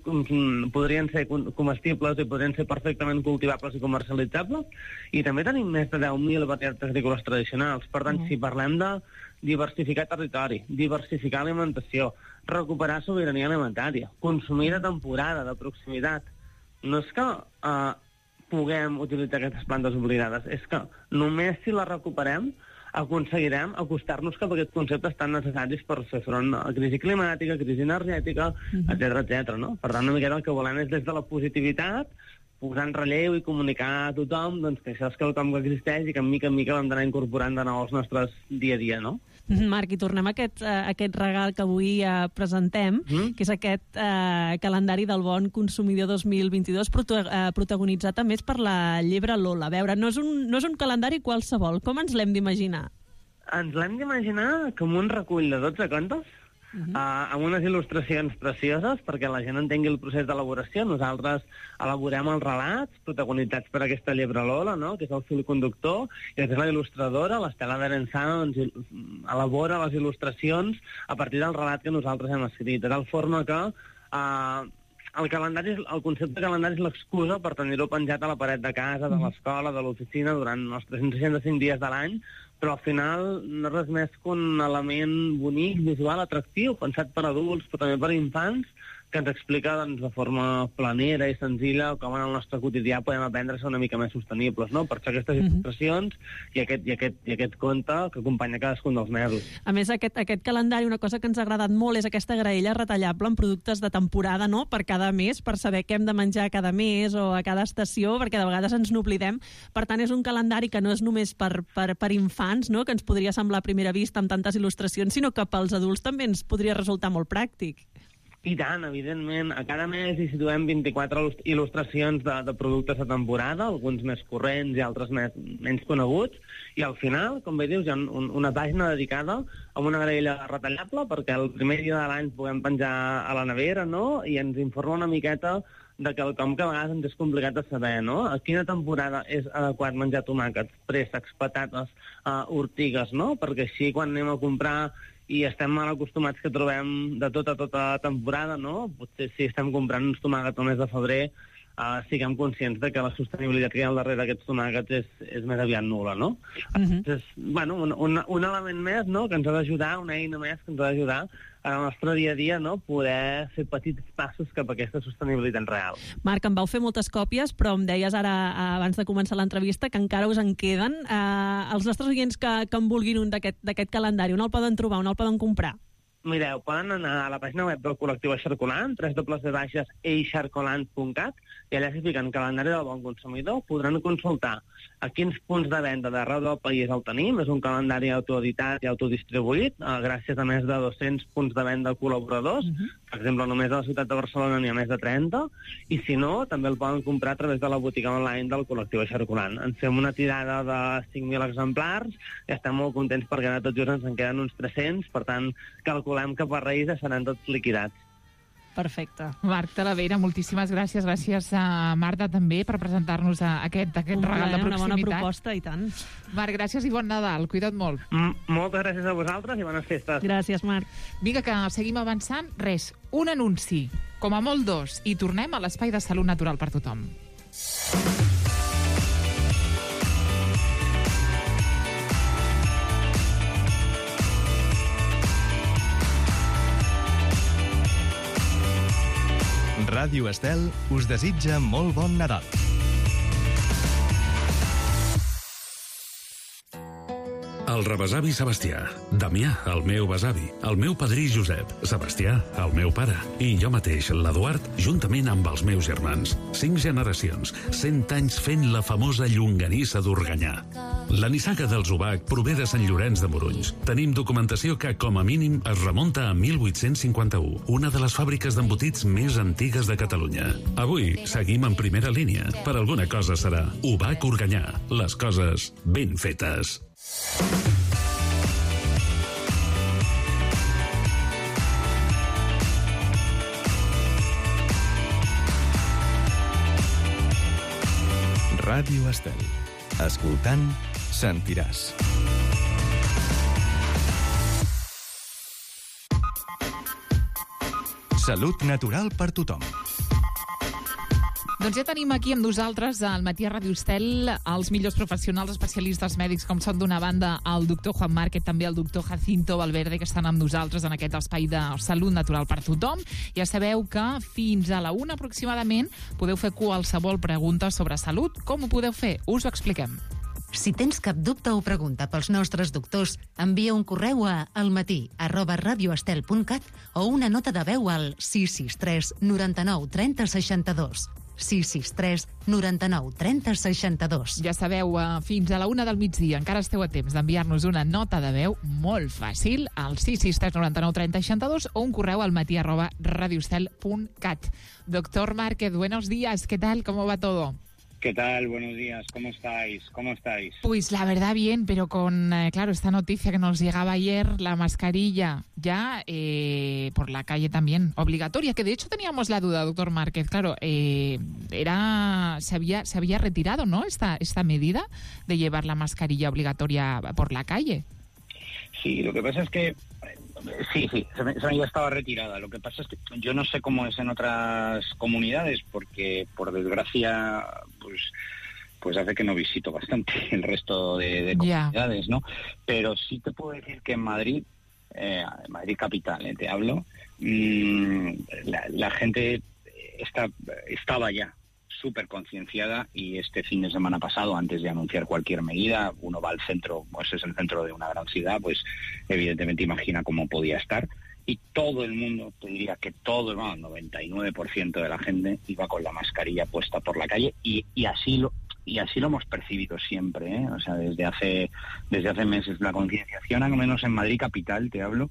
podrien ser comestibles i podrien ser perfectament cultivables i comercialitzables, i també tenim més de deu mil varietats agrícoles tradicionals. Per tant, si parlem de diversificar territori, diversificar alimentació, recuperar sobirania alimentària, consumir de temporada, de proximitat. No és que eh, puguem utilitzar aquestes plantes oblidades, és que només si les recuperem aconseguirem acostar-nos cap a aquests conceptes tan necessaris per fer front a crisi climàtica, crisi energètica, etcètera, mm-hmm. etcètera, no? Per tant, una miqueta el que volem és des de la positivitat posar en relleu i comunicar a tothom doncs, que això és quelcom que existeix i que en mica en mica l'hem d'anar incorporant de nou als nostres dia a dia, no? Marc, i tornem a aquest, a aquest regal que avui eh, presentem, mm? que és aquest eh, calendari del Bon Consumidor dos mil vint-i-dos, prota eh, protagonitzat a més per la llebre Lola. A veure, no és un, no és un calendari qualsevol. Com ens l'hem d'imaginar? Ens l'hem d'imaginar com un recull de dotze contes, Uh-huh. uh, amb unes il·lustracions precioses perquè la gent entengui el procés d'elaboració. Nosaltres elaborem els relats protagonitzats per aquesta llebre Lola, no?, que és el fil conductor, i després la il·lustradora, l'Estela Berenzano, doncs, elabora les il·lustracions a partir del relat que nosaltres hem escrit, de tal forma que uh, el calendari, el concepte de calendari és l'excusa per tenir-ho penjat a la paret de casa, de l'escola, de l'oficina, durant els tres cents seixanta-cinc dies de l'any, però al final no és res més que un element bonic, visual, atractiu, pensat per adults, però també per infants, que ens explica doncs, de forma planera i senzilla com en el nostre quotidià podem aprendre a ser una mica més sostenibles, no? Per això aquestes mm-hmm. il·lustracions i aquest, i, aquest, i aquest conte que acompanya cadascun dels mesos. A més, aquest, aquest calendari, una cosa que ens ha agradat molt és aquesta graella retallable en productes de temporada, no?, per cada mes, per saber què hem de menjar cada mes o a cada estació, perquè de vegades ens n'oblidem. Per tant, és un calendari que no és només per, per, per infants, no?, que ens podria semblar a primera vista amb tantes il·lustracions, sinó que pels adults també ens podria resultar molt pràctic. I tant, evidentment. A cada mes hi situem vint-i-quatre il·lustracions de, de productes de temporada, alguns més corrents i altres més, menys coneguts, i al final, com bé dius, hi ha un, una pàgina dedicada a una graella retallable perquè el primer dia de l'any puguem penjar a la nevera, no?, i ens informa una miqueta de quelcom que a vegades ens és complicat de saber, no? A quina temporada és adequat menjar tomàquets, préssecs, patates, uh, ortigues, no? Perquè així quan anem a comprar i estem mal acostumats que trobem de tota tota temporada, no? Potser si estem comprant uns tomàquets al mes de febrer, uh, siguem conscients de que la sostenibilitat que hi ha al darrere d'aquests tomàquets és, és més aviat nul·la, no? Uh-huh. És, bueno, un, un, un element més, no?, que ens ha d'ajudar, una eina més que ens ha d'ajudar en el nostre dia a dia, no?, poder fer petits passos cap a aquesta sostenibilitat real. Marc, em vau fer moltes còpies, però em deies ara, abans de començar l'entrevista, que encara us en queden. Uh, els nostres oients que, que en vulguin un d'aquest calendari, on el poden trobar, on el poden comprar? Mireu, poden anar a la pàgina web del col·lectiu Eixarcolant, w w w punt eixarcolant punt cat, i allà s'hi fiquen calendari del bon consumidor, podran consultar a quins punts de venda d'arreu del país el tenim. És un calendari autoeditat i autodistribuït, eh, gràcies a més de dos-cents punts de venda col·laboradors. Uh-huh. Per exemple, només a la ciutat de Barcelona n'hi ha més de trenta, i si no, també el poden comprar a través de la botiga online del col·lectiu Eixarcolant. En fem una tirada de cinc mil exemplars i estem molt contents perquè ara tot just ens en queden uns tres-cents, per tant, calculem que per Reis ja seran tots liquidats. Perfecte. Marc Talavera, moltíssimes gràcies. Gràcies a Marta també per presentar-nos aquest, aquest regal de proximitat. Una bona proposta, i tant. Marc, gràcies i bon Nadal. Cuida't molt. Mm, moltes gràcies a vosaltres i bones festes. Gràcies, Marc. Vinga, que seguim avançant. Res, un anunci, com a molt dos, i tornem a l'espai de salut natural per tothom. Ràdio Estel us desitja molt bon Nadal. El rebesavi Sebastià, Damià, el meu besavi, el meu padrí Josep, Sebastià, el meu pare, i jo mateix, l'Eduard, juntament amb els meus germans. Cinc generacions, cent anys fent la famosa llonganissa d'Organyà. La nissaga del Zubac prové de Sant Llorenç de Morunys. Tenim documentació que, com a mínim, es remunta a mil vuit-cents cinquanta-u, una de les fàbriques d'embotits més antigues de Catalunya. Avui seguim en primera línia. Per alguna cosa serà Ubac Organyà. Les coses ben fetes. Ràdio Estel. Escoltant, sentiràs. Salut natural per tothom. Doncs ja tenim aquí amb nosaltres al Matí a Ràdio Estel els millors professionals especialistes mèdics, com són d'una banda el doctor Juan Márquez, també el doctor Jacinto Valverde, que estan amb nosaltres en aquest espai de salut natural per tothom. Ja sabeu que fins a la una aproximadament podeu fer qualsevol pregunta sobre salut. Com ho podeu fer? Us ho expliquem. Si tens cap dubte o pregunta pels nostres doctors, envia un correu a almatí arroba radioestel punt cat o una nota de veu al sis sis tres noranta-nou trenta seixanta-dos. sis sis tres noranta-nou trenta seixanta-dos. Ja sabeu, fins a la una del migdia encara esteu a temps d'enviar-nos una nota de veu molt fàcil al sis sis tres noranta-nou trenta seixanta-dos o un correu al matí arroba radioestel punt cat. Doctor Márquez, buenos días, ¿qué tal? ¿Cómo va todo? ¿Qué tal? Buenos días. ¿Cómo estáis? ¿Cómo estáis? Pues la verdad bien, pero con, eh, claro, esta noticia que nos llegaba ayer, la mascarilla ya eh, por la calle también obligatoria, que de hecho teníamos la duda, doctor Márquez, claro, eh, era se había se había retirado, ¿no? Esta esta medida de llevar la mascarilla obligatoria por la calle. Sí, lo que pasa es que sí, sí, esa ya estaba retirada. Lo que pasa es que yo no sé cómo es en otras comunidades, porque por desgracia, pues, pues hace que no visito bastante el resto de, de comunidades, ¿no? Pero sí te puedo decir que en Madrid, eh, Madrid capital, eh, te hablo, mmm, la, la gente está, estaba ya súper concienciada, y este fin de semana pasado, antes de anunciar cualquier medida, uno va al centro, pues es el centro de una gran ciudad, pues evidentemente imagina cómo podía estar, y todo el mundo, te diría que todo, no, el noventa y nueve por ciento de la gente iba con la mascarilla puesta por la calle, y, y así lo y así lo hemos percibido siempre, ¿eh? O sea, desde hace desde hace meses la concienciación, al menos en Madrid capital, te hablo,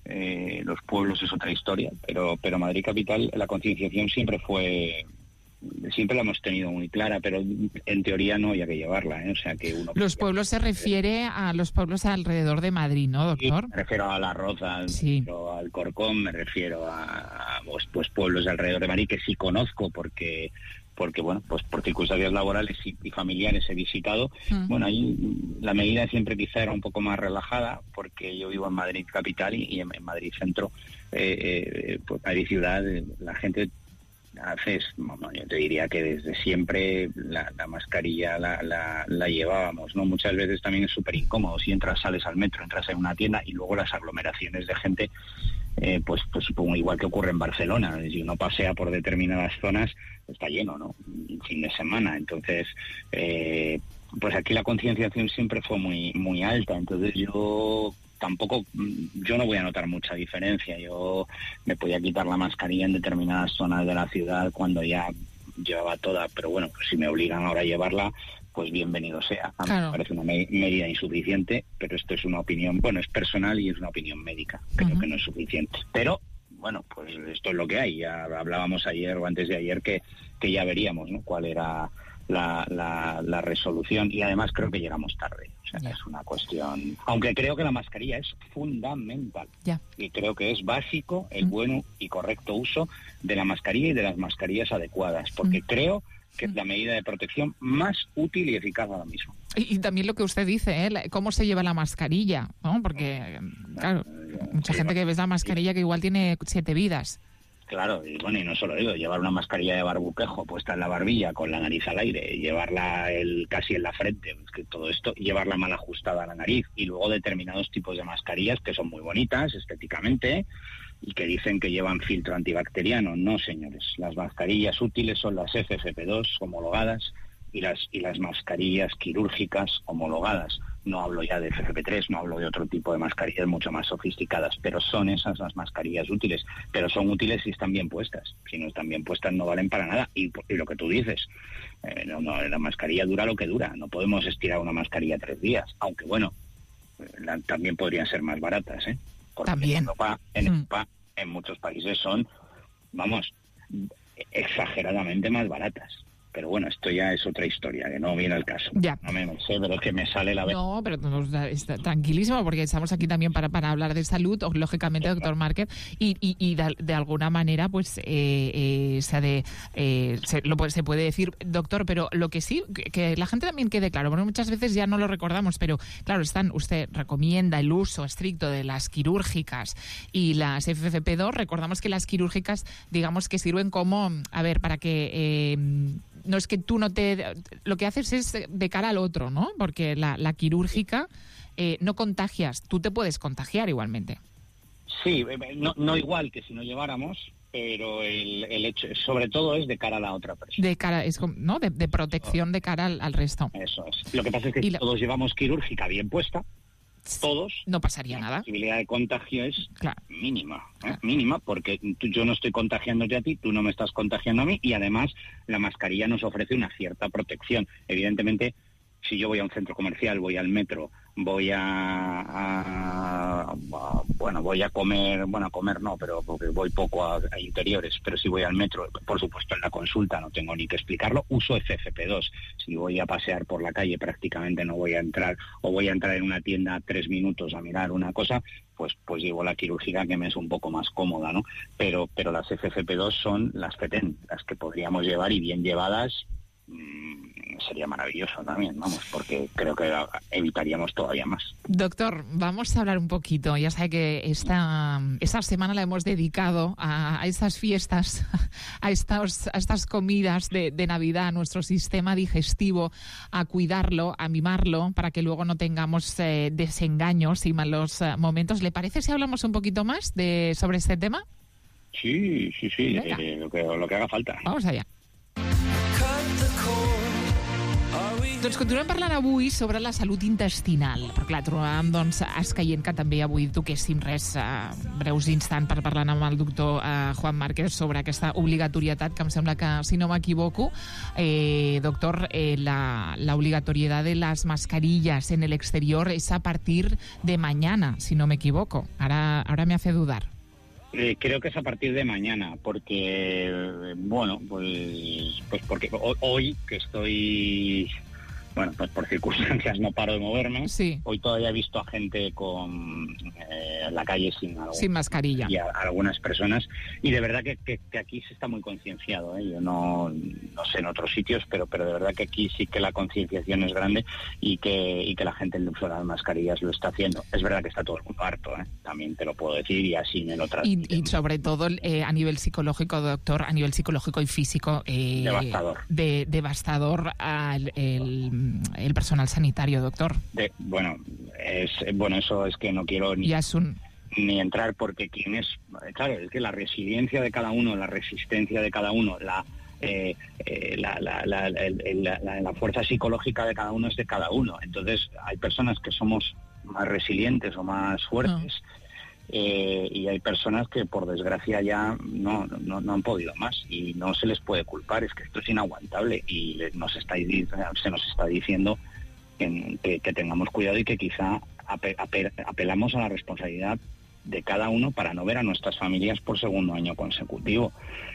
eh, los pueblos es otra historia, pero pero Madrid capital la concienciación siempre fue siempre la hemos tenido muy clara, pero en teoría no había que llevarla, ¿eh? O sea que uno... Los pueblos se refiere a los pueblos alrededor de Madrid, ¿no, doctor? Sí, me refiero a La Roza, me sí. refiero al Corcón, me refiero a, a pues, pues pueblos alrededor de Madrid que sí conozco porque porque bueno, pues por circunstancias laborales y, y familiares he visitado. Uh-huh. Bueno, ahí la medida siempre quizá era un poco más relajada, porque yo vivo en Madrid capital y, y en, en Madrid centro, eh, eh, pues Madrid ciudad, la gente haces, bueno, yo te diría que desde siempre la, la mascarilla la, la, la llevábamos, ¿no? Muchas veces también es súper incómodo si entras, sales al metro, entras en una tienda y luego las aglomeraciones de gente, eh, pues, pues supongo igual que ocurre en Barcelona, si uno pasea por determinadas zonas, está lleno, ¿no? Un fin de semana, entonces, eh, pues aquí la concienciación siempre fue muy, muy alta, entonces yo... tampoco, yo no voy a notar mucha diferencia. Yo me podía quitar la mascarilla en determinadas zonas de la ciudad cuando ya llevaba toda, pero bueno, pues si me obligan ahora a llevarla, pues bienvenido sea. A mí claro. me parece una me- medida insuficiente, pero esto es una opinión, bueno, es personal y es una opinión médica, creo uh-huh. que no es suficiente. Pero, bueno, pues esto es lo que hay. Ya hablábamos ayer o antes de ayer que, que ya veríamos, ¿no?, cuál era la, la, la resolución, y además creo que llegamos tarde. O sea, yeah. es una cuestión... Aunque creo que la mascarilla es fundamental. Yeah. Y creo que es básico el mm. bueno y correcto uso de la mascarilla y de las mascarillas adecuadas, porque mm. creo que es la medida de protección más útil y eficaz ahora mismo. Y, y también lo que usted dice, ¿eh? Cómo se lleva la mascarilla, ¿no? Porque, claro, mucha gente que ves la mascarilla que igual tiene siete vidas. Claro, y bueno, y no solo digo, llevar una mascarilla de barbuquejo puesta en la barbilla con la nariz al aire, llevarla el, casi en la frente, es que todo esto, llevarla mal ajustada a la nariz, y luego determinados tipos de mascarillas que son muy bonitas estéticamente y que dicen que llevan filtro antibacteriano. No, señores, las mascarillas útiles son las F F P dos homologadas y las, y las mascarillas quirúrgicas homologadas. No hablo ya de F F P tres, no hablo de otro tipo de mascarillas mucho más sofisticadas, pero son esas las mascarillas útiles. Pero son útiles si están bien puestas. Si no están bien puestas no valen para nada. Y, y lo que tú dices, eh, no, no, la mascarilla dura lo que dura. No podemos estirar una mascarilla tres días. Aunque bueno, la, también podrían ser más baratas, ¿eh? Porque también. En Europa, en, mm. Europa, en muchos países son, vamos, exageradamente más baratas. Pero bueno, esto ya es otra historia, que no viene al caso. Ya. No me sé, pero es que me sale la... No, pero está tranquilísimo, porque estamos aquí también para, para hablar de salud, lógicamente, doctor Márquez, y, y, y de, de alguna manera, pues, eh, eh, se, ha de, eh, se, lo, se puede decir, doctor, pero lo que sí, que, que la gente también quede claro, bueno, muchas veces ya no lo recordamos, pero claro, están, usted recomienda el uso estricto de las quirúrgicas y las F F P dos, recordamos que las quirúrgicas, digamos que sirven como, a ver, para que... Eh, no es que tú no te... Lo que haces es de cara al otro, ¿no? Porque la, la quirúrgica eh, no contagias, tú te puedes contagiar igualmente. Sí, no, no igual que si no lleváramos, pero el, el hecho, sobre todo, es de cara a la otra persona. De cara, es como, ¿no? De, de protección de cara al, al resto. Eso es. Lo que pasa es que si la... todos llevamos quirúrgica bien puesta, todos... No pasaría nada. La posibilidad de contagio es claro. mínima, ¿eh? Claro. Mínima, porque tú, yo no estoy contagiándote a ti, tú no me estás contagiando a mí, y además la mascarilla nos ofrece una cierta protección. Evidentemente, si yo voy a un centro comercial, voy al metro, voy a, a, a bueno, voy a comer, bueno, a comer no, pero porque voy poco a, a interiores, pero si voy al metro, por supuesto en la consulta no tengo ni que explicarlo, uso F F P dos. Si voy a pasear por la calle prácticamente no voy a entrar, o voy a entrar en una tienda tres minutos a mirar una cosa, pues pues llevo la quirúrgica, que me es un poco más cómoda, ¿no? Pero pero las F F P dos son las F E T E N, las que podríamos llevar, y bien llevadas sería maravilloso también, vamos, porque creo que evitaríamos todavía más. Doctor, vamos a hablar un poquito. Ya sabe que esta, esta semana la hemos dedicado a, a estas fiestas, a, estos, a estas comidas de, de Navidad, a nuestro sistema digestivo, a cuidarlo, a mimarlo, para que luego no tengamos eh, desengaños y malos eh, momentos. ¿Le parece si hablamos un poquito más de sobre este tema? Sí, sí, sí, eh, lo, que, lo que haga falta. Vamos allá. Doncs continuem parlant avui sobre la salut intestinal, però clar, trobàvem doncs, escaient que també avui toquéssim res, uh, breus instants per parlar amb el doctor uh, Juan Márquez sobre aquesta obligatorietat, que em sembla que, si no m'equivoco, eh, doctor, eh, la, la obligatoriedad de las mascarillas en el exterior es a partir de mañana, si no me equivoco. Ahora, ahora me hace dudar. Eh, creo que es a partir de mañana, porque, bueno, pues, pues porque hoy que estoy bueno, pues por circunstancias no paro de moverme. Sí. Hoy todavía he visto a gente con eh, en la calle sin, algo, sin mascarilla. Y a, a algunas personas. Y de verdad que, que, que aquí se está muy concienciado, ¿eh? Yo no, no sé en otros sitios, pero, pero de verdad que aquí sí que la concienciación es grande y que, y que la gente el uso de las mascarillas lo está haciendo. Es verdad que está todo el mundo harto, ¿eh? También te lo puedo decir y así me lo transmiten. Y, y sobre todo eh, a nivel psicológico, doctor, a nivel psicológico y físico. Eh, devastador. De, devastador al el, el personal sanitario, doctor. De, bueno, es bueno eso es que no quiero ni, es un... ni entrar porque quien es... Claro, es que la resiliencia de cada uno, la resistencia de cada uno, la... Eh, eh, la, la, la, el, el, la, la fuerza psicológica de cada uno es de cada uno. Entonces hay personas que somos más resilientes o más fuertes no. eh, y hay personas que por desgracia ya no, no, no han podido más y no se les puede culpar. Es que esto es inaguantable y nos está, se nos está diciendo que, que, que tengamos cuidado y que quizá apel, apel, apelamos a la responsabilidad de cada uno para no ver a nuestras familias por segundo año consecutivo.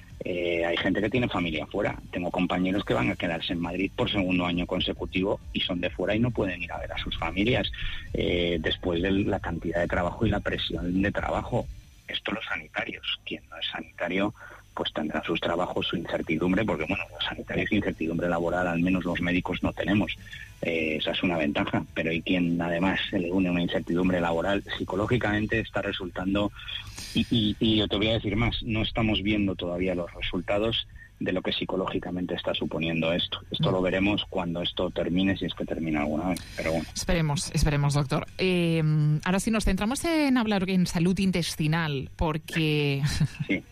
Eh, hay gente que tiene familia fuera. Tengo compañeros que van a quedarse en Madrid por segundo año consecutivo y son de fuera y no pueden ir a ver a sus familias eh, después de la cantidad de trabajo y la presión de trabajo. Esto los sanitarios. Quien no es sanitario pues tendrá sus trabajos, su incertidumbre, porque bueno, los sanitarios incertidumbre laboral, al menos los médicos no tenemos. Eh, esa es una ventaja, pero hay quien además se le une una incertidumbre laboral, psicológicamente está resultando, y, y, y yo te voy a decir más, no estamos viendo todavía los resultados de lo que psicológicamente está suponiendo esto. Esto lo veremos cuando esto termine, si es que termina alguna vez, pero bueno. Esperemos, esperemos, doctor. Eh, ahora sí nos centramos en hablar en salud intestinal, porque... Sí.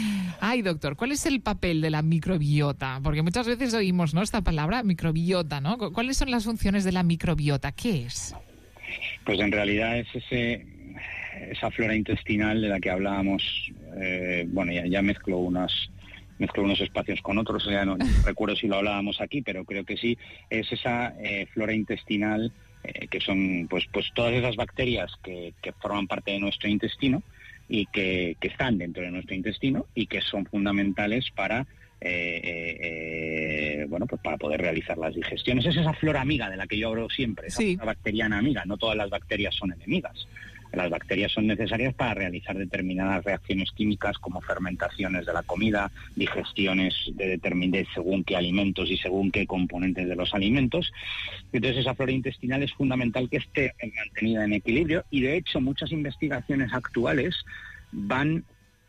Ay, doctor, ¿cuál es el papel de la microbiota? Porque muchas veces oímos, ¿no?, esta palabra, microbiota, ¿no? ¿Cuáles son las funciones de la microbiota? ¿Qué es? Pues en realidad es ese... esa flora intestinal de la que hablábamos, eh, bueno, ya, ya mezclo unas... mezclo unos espacios con otros, ya no recuerdo si lo hablábamos aquí, pero creo que sí, es esa eh, flora intestinal eh, que son pues pues todas esas bacterias que, que forman parte de nuestro intestino y que, que están dentro de nuestro intestino y que son fundamentales para eh, eh, eh, bueno pues para poder realizar las digestiones. Es esa flora amiga de la que yo hablo siempre, esa sí. flora bacteriana amiga. No todas las bacterias son enemigas. Las bacterias son necesarias para realizar determinadas reacciones químicas como fermentaciones de la comida, digestiones de, de según qué alimentos y según qué componentes de los alimentos. Entonces esa flora intestinal es fundamental que esté mantenida en equilibrio y de hecho muchas investigaciones actuales van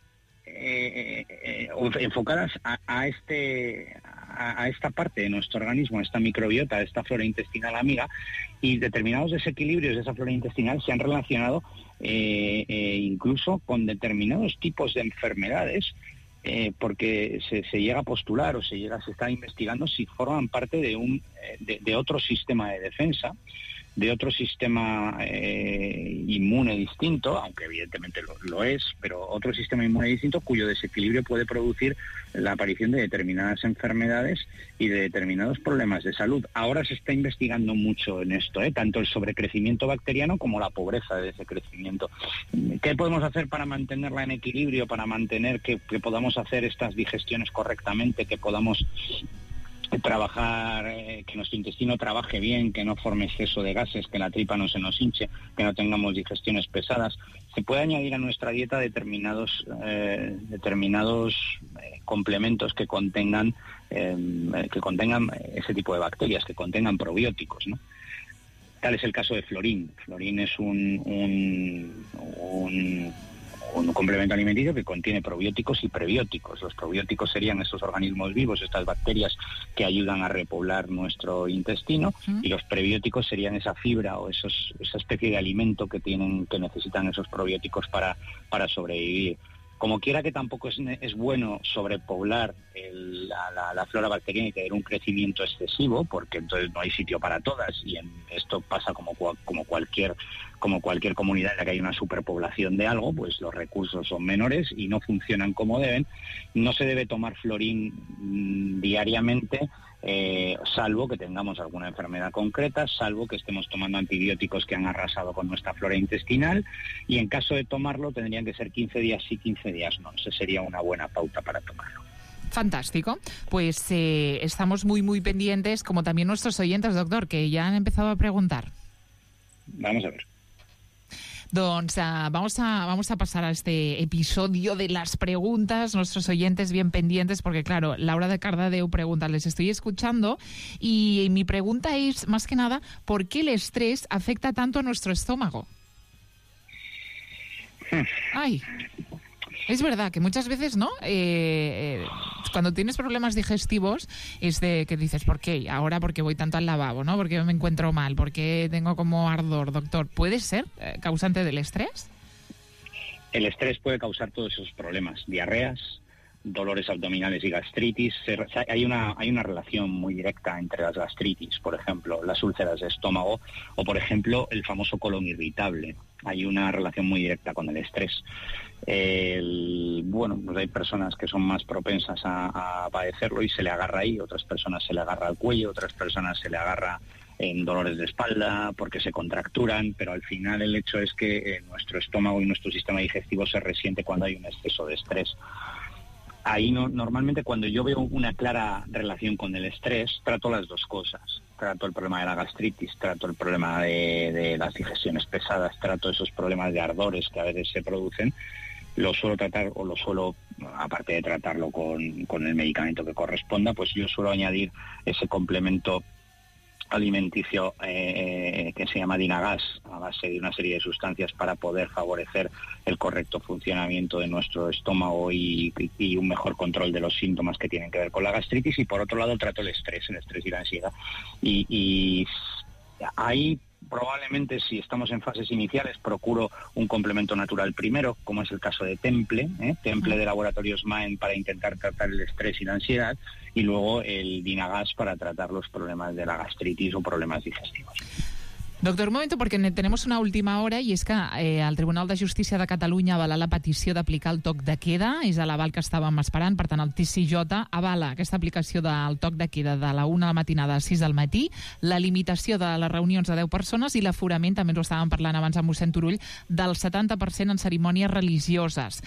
eh, eh, enfocadas a, a este... a esta parte de nuestro organismo, a esta microbiota, a esta flora intestinal amiga, y determinados desequilibrios de esa flora intestinal se han relacionado eh, eh, incluso con determinados tipos de enfermedades, eh, porque se, se llega a postular o se llega se está investigando si forman parte de un de, de otro sistema de defensa, de otro sistema eh, inmune distinto, aunque evidentemente lo, lo es, pero otro sistema inmune distinto cuyo desequilibrio puede producir la aparición de determinadas enfermedades y de determinados problemas de salud. Ahora se está investigando mucho en esto, ¿eh? Tanto el sobrecrecimiento bacteriano como la pobreza de ese crecimiento. ¿Qué podemos hacer para mantenerla en equilibrio, para mantener que, que podamos hacer estas digestiones correctamente, que podamos trabajar, eh, que nuestro intestino trabaje bien, que no forme exceso de gases, que la tripa no se nos hinche, que no tengamos digestiones pesadas? Se puede añadir a nuestra dieta determinados eh, determinados eh, complementos que contengan eh, que contengan ese tipo de bacterias, que contengan probióticos, ¿no? Tal es el caso de Florin. Florin es un un, un un complemento alimenticio que contiene probióticos y prebióticos. Los probióticos serían esos organismos vivos, estas bacterias que ayudan a repoblar nuestro intestino, ¿Mm? y los prebióticos serían esa fibra o esos, esa especie de alimento que tienen, que necesitan esos probióticos para, para sobrevivir. Como quiera que tampoco es, es bueno sobrepoblar el, la, la, la flora bacteriana y tener un crecimiento excesivo, porque entonces no hay sitio para todas, y en, esto pasa como, como, cualquier, como cualquier comunidad en la que hay una superpoblación de algo, pues los recursos son menores y no funcionan como deben. No se debe tomar Florin mmm, diariamente, Eh, salvo que tengamos alguna enfermedad concreta, salvo que estemos tomando antibióticos que han arrasado con nuestra flora intestinal, y en caso de tomarlo tendrían que ser quince días sí, quince días no. Esa sería una buena pauta para tomarlo. Fantástico. Pues eh, estamos muy, muy pendientes, como también nuestros oyentes, doctor, que ya han empezado a preguntar. Vamos a ver. Doncs uh, vamos, a, vamos a pasar a este episodio de las preguntas, nuestros oyentes bien pendientes, porque claro, Laura de Cardedeu pregunta, les estoy escuchando, y mi pregunta es, más que nada, ¿por qué el estrés afecta tanto a nuestro estómago? Ay, es verdad que muchas veces, ¿no? Eh, eh, cuando tienes problemas digestivos es de que dices, ¿por qué? Ahora porque voy tanto al lavabo, ¿no? Porque me encuentro mal, porque tengo como ardor, doctor. ¿Puede ser eh, causante del estrés? El estrés puede causar todos esos problemas, diarreas, dolores abdominales y gastritis. Hay una, hay una relación muy directa entre las gastritis, por ejemplo, las úlceras de estómago, o por ejemplo, el famoso colon irritable. Hay una relación muy directa con el estrés. El, bueno, pues hay personas que son más propensas a, a padecerlo y se le agarra ahí, otras personas se le agarra al cuello, otras personas se le agarra en dolores de espalda porque se contracturan, pero al final el hecho es que eh, nuestro estómago y nuestro sistema digestivo se resiente cuando hay un exceso de estrés. Ahí no, normalmente cuando yo veo una clara relación con el estrés, trato las dos cosas. Trato el problema de la gastritis, trato el problema de, de las digestiones pesadas, trato esos problemas de ardores que a veces se producen. Lo suelo tratar, o lo suelo, aparte de tratarlo con, con el medicamento que corresponda, pues yo suelo añadir ese complemento alimenticio eh, que se llama Dinagas, a base de una serie de sustancias para poder favorecer el correcto funcionamiento de nuestro estómago y, y, y un mejor control de los síntomas que tienen que ver con la gastritis. Y por otro lado trato el estrés, el estrés y la ansiedad. Y, y ahí probablemente, si estamos en fases iniciales, procuro un complemento natural primero, como es el caso de Temple, ¿eh? Temple de Laboratorios Maen para intentar tratar el estrés y la ansiedad, y luego el Dinagas para tratar los problemas de la gastritis o problemas digestivos. Doctor, un momento, perquè tenemos una última hora i és que eh, el Tribunal de Justícia de Catalunya avala la petició d'aplicar el toc de queda, és l'aval que estàvem esperant, per tant el T C J avala aquesta aplicació del toc de queda de la una de la matinada a sis del matí, la limitació de les reunions a deu persones i l'aforament, també ens ho estàvem parlant abans amb mossèn Turull, del setanta per cent en cerimònies religioses.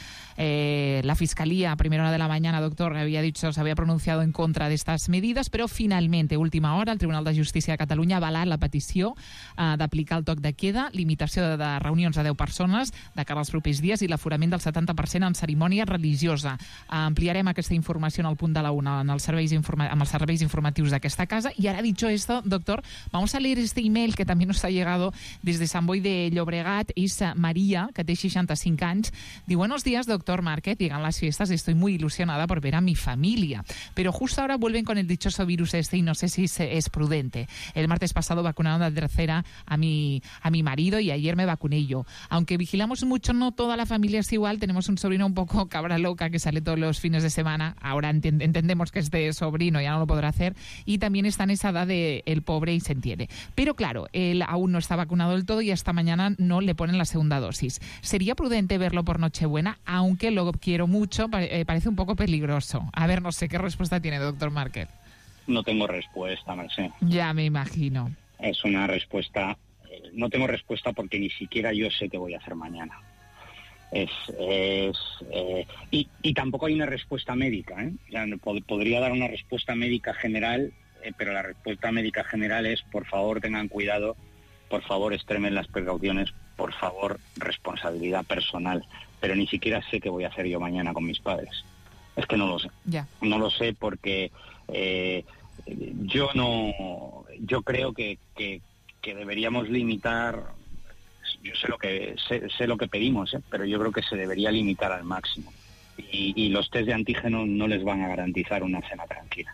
Eh, la Fiscalía a primera hora de la mañana, doctor, había dicho, se había pronunciado en contra de estas medidas, pero finalmente, última hora, el Tribunal de Justícia de Catalunya ha avalat la petició eh, d'aplicar el toc de queda, limitació de, de reunions a deu persones de cara als propers dies i l'aforament del setanta per cent en cerimònia religiosa. Ampliarem aquesta informació en el punt de la una en els serveis, informa amb els serveis informatius d'aquesta casa. Y ahora, dicho esto, doctor, vamos a leer este email que también nos ha llegado desde Sant Boi de Llobregat. És María, que té seixanta-cinc anys. Diu, buenos días, doctor Márquez. Llegan las fiestas y estoy muy ilusionada por ver a mi familia. Pero justo ahora vuelven con el dichoso virus este y no sé si es, es prudente. El martes pasado vacunaron a tercera a mi, a mi marido y ayer me vacuné yo. Aunque vigilamos mucho, no toda la familia es igual. Tenemos un sobrino un poco cabra loca que sale todos los fines de semana. Ahora ent entendemos que este sobrino ya no lo podrá hacer. Y también está en esa edad de el pobre y se entiende. Pero claro, él aún no está vacunado del todo y hasta mañana no le ponen la segunda dosis. ¿Sería prudente verlo por Nochebuena? Aunque lo quiero mucho, eh, parece un poco peligroso. A ver, no sé qué respuesta tiene, doctor Márquez. No tengo respuesta, Mercé. Ya me imagino. Es una respuesta... No tengo respuesta porque ni siquiera yo sé qué voy a hacer mañana. Es, es eh, y, y tampoco hay una respuesta médica, ¿eh? O sea, pod podría dar una respuesta médica general, eh, pero la respuesta médica general es, por favor, tengan cuidado, por favor, extremen las precauciones, por favor, responsabilidad personal. Pero ni siquiera sé qué voy a hacer yo mañana con mis padres. Es que no lo sé. Ya. No lo sé porque eh, yo no... Yo creo que... que que deberíamos limitar, yo sé lo que sé, sé lo que pedimos, ¿eh? Pero yo creo que se debería limitar al máximo. Y, y los test de antígeno no les van a garantizar una cena tranquila.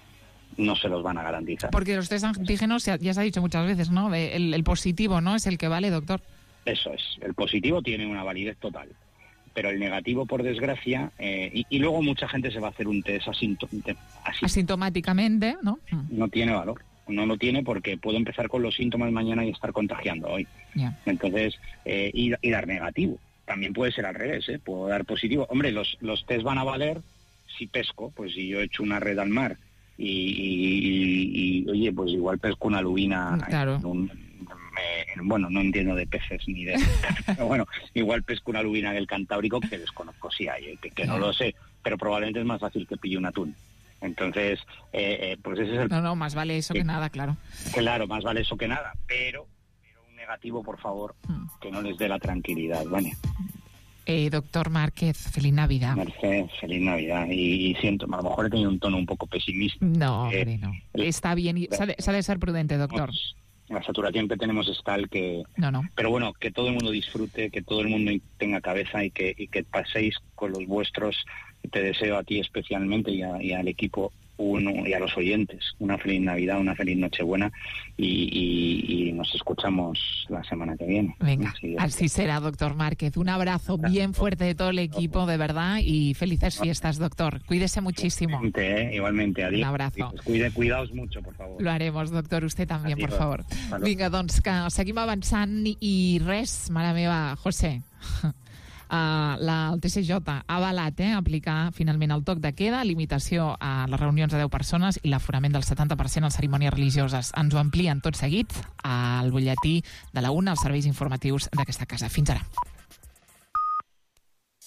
No se los van a garantizar. Porque los test antígenos, ya, ya se ha dicho muchas veces, ¿no? El, el positivo, ¿no? Es el que vale, doctor. Eso es. El positivo tiene una validez total. Pero el negativo, por desgracia, eh, y, y luego mucha gente se va a hacer un test asintom así. asintomáticamente, ¿no? No tiene valor. No lo tiene porque puedo empezar con los síntomas mañana y estar contagiando hoy. Yeah. Entonces, eh, y, y dar negativo. También puede ser al revés, ¿eh? Puedo dar positivo. Hombre, los, los test van a valer si pesco, pues si yo echo una red al mar y, y, y, y oye, pues igual pesco una lubina, claro. en un, Eh, bueno, no entiendo de peces ni de... pero bueno, igual pesco una lubina en el Cantábrico, que desconozco si hay, eh, que, que no lo sé, pero probablemente es más fácil que pille un atún. Entonces, eh, eh, pues ese es el... No, no, más vale eso que, que nada, claro. Claro, más vale eso que nada, pero, pero un negativo, por favor, mm. que no les dé la tranquilidad, ¿vale? Eh, doctor Márquez, feliz Navidad. Merced, feliz Navidad. Y, y siento, a lo mejor he tenido un tono un poco pesimista. No, eh, hombre, no. Está bien, y se ha de, se ha de ser prudente, doctor. La saturación que tenemos es tal que... No, no. Pero bueno, que todo el mundo disfrute, que todo el mundo tenga cabeza y que, y que paséis con los vuestros. Te deseo a ti especialmente y, a, y al equipo uno, y a los oyentes una feliz Navidad, una feliz Nochebuena y, y, y nos escuchamos la semana que viene. Venga, así, así será, doctor Márquez. Un abrazo bien fuerte de todo el equipo, de verdad, y felices fiestas, doctor. Cuídese muchísimo. Igualmente, ¿eh? Igualmente, adiós. Un abrazo. Pues cuide, cuidaos mucho, por favor. Lo haremos, doctor, usted también, adiós. por favor. Salud. Vinga, doncs, que seguim avançant i res, mare meva, José... Uh, la, el T C J ha avalat eh, aplicar finalment el toc de queda, limitació a les reunions de deu persones i l'aforament del setanta per cent a les cerimònies religioses. Ens ho amplien tot seguit al butlletí de la una, als serveis informatius d'aquesta casa. Fins ara.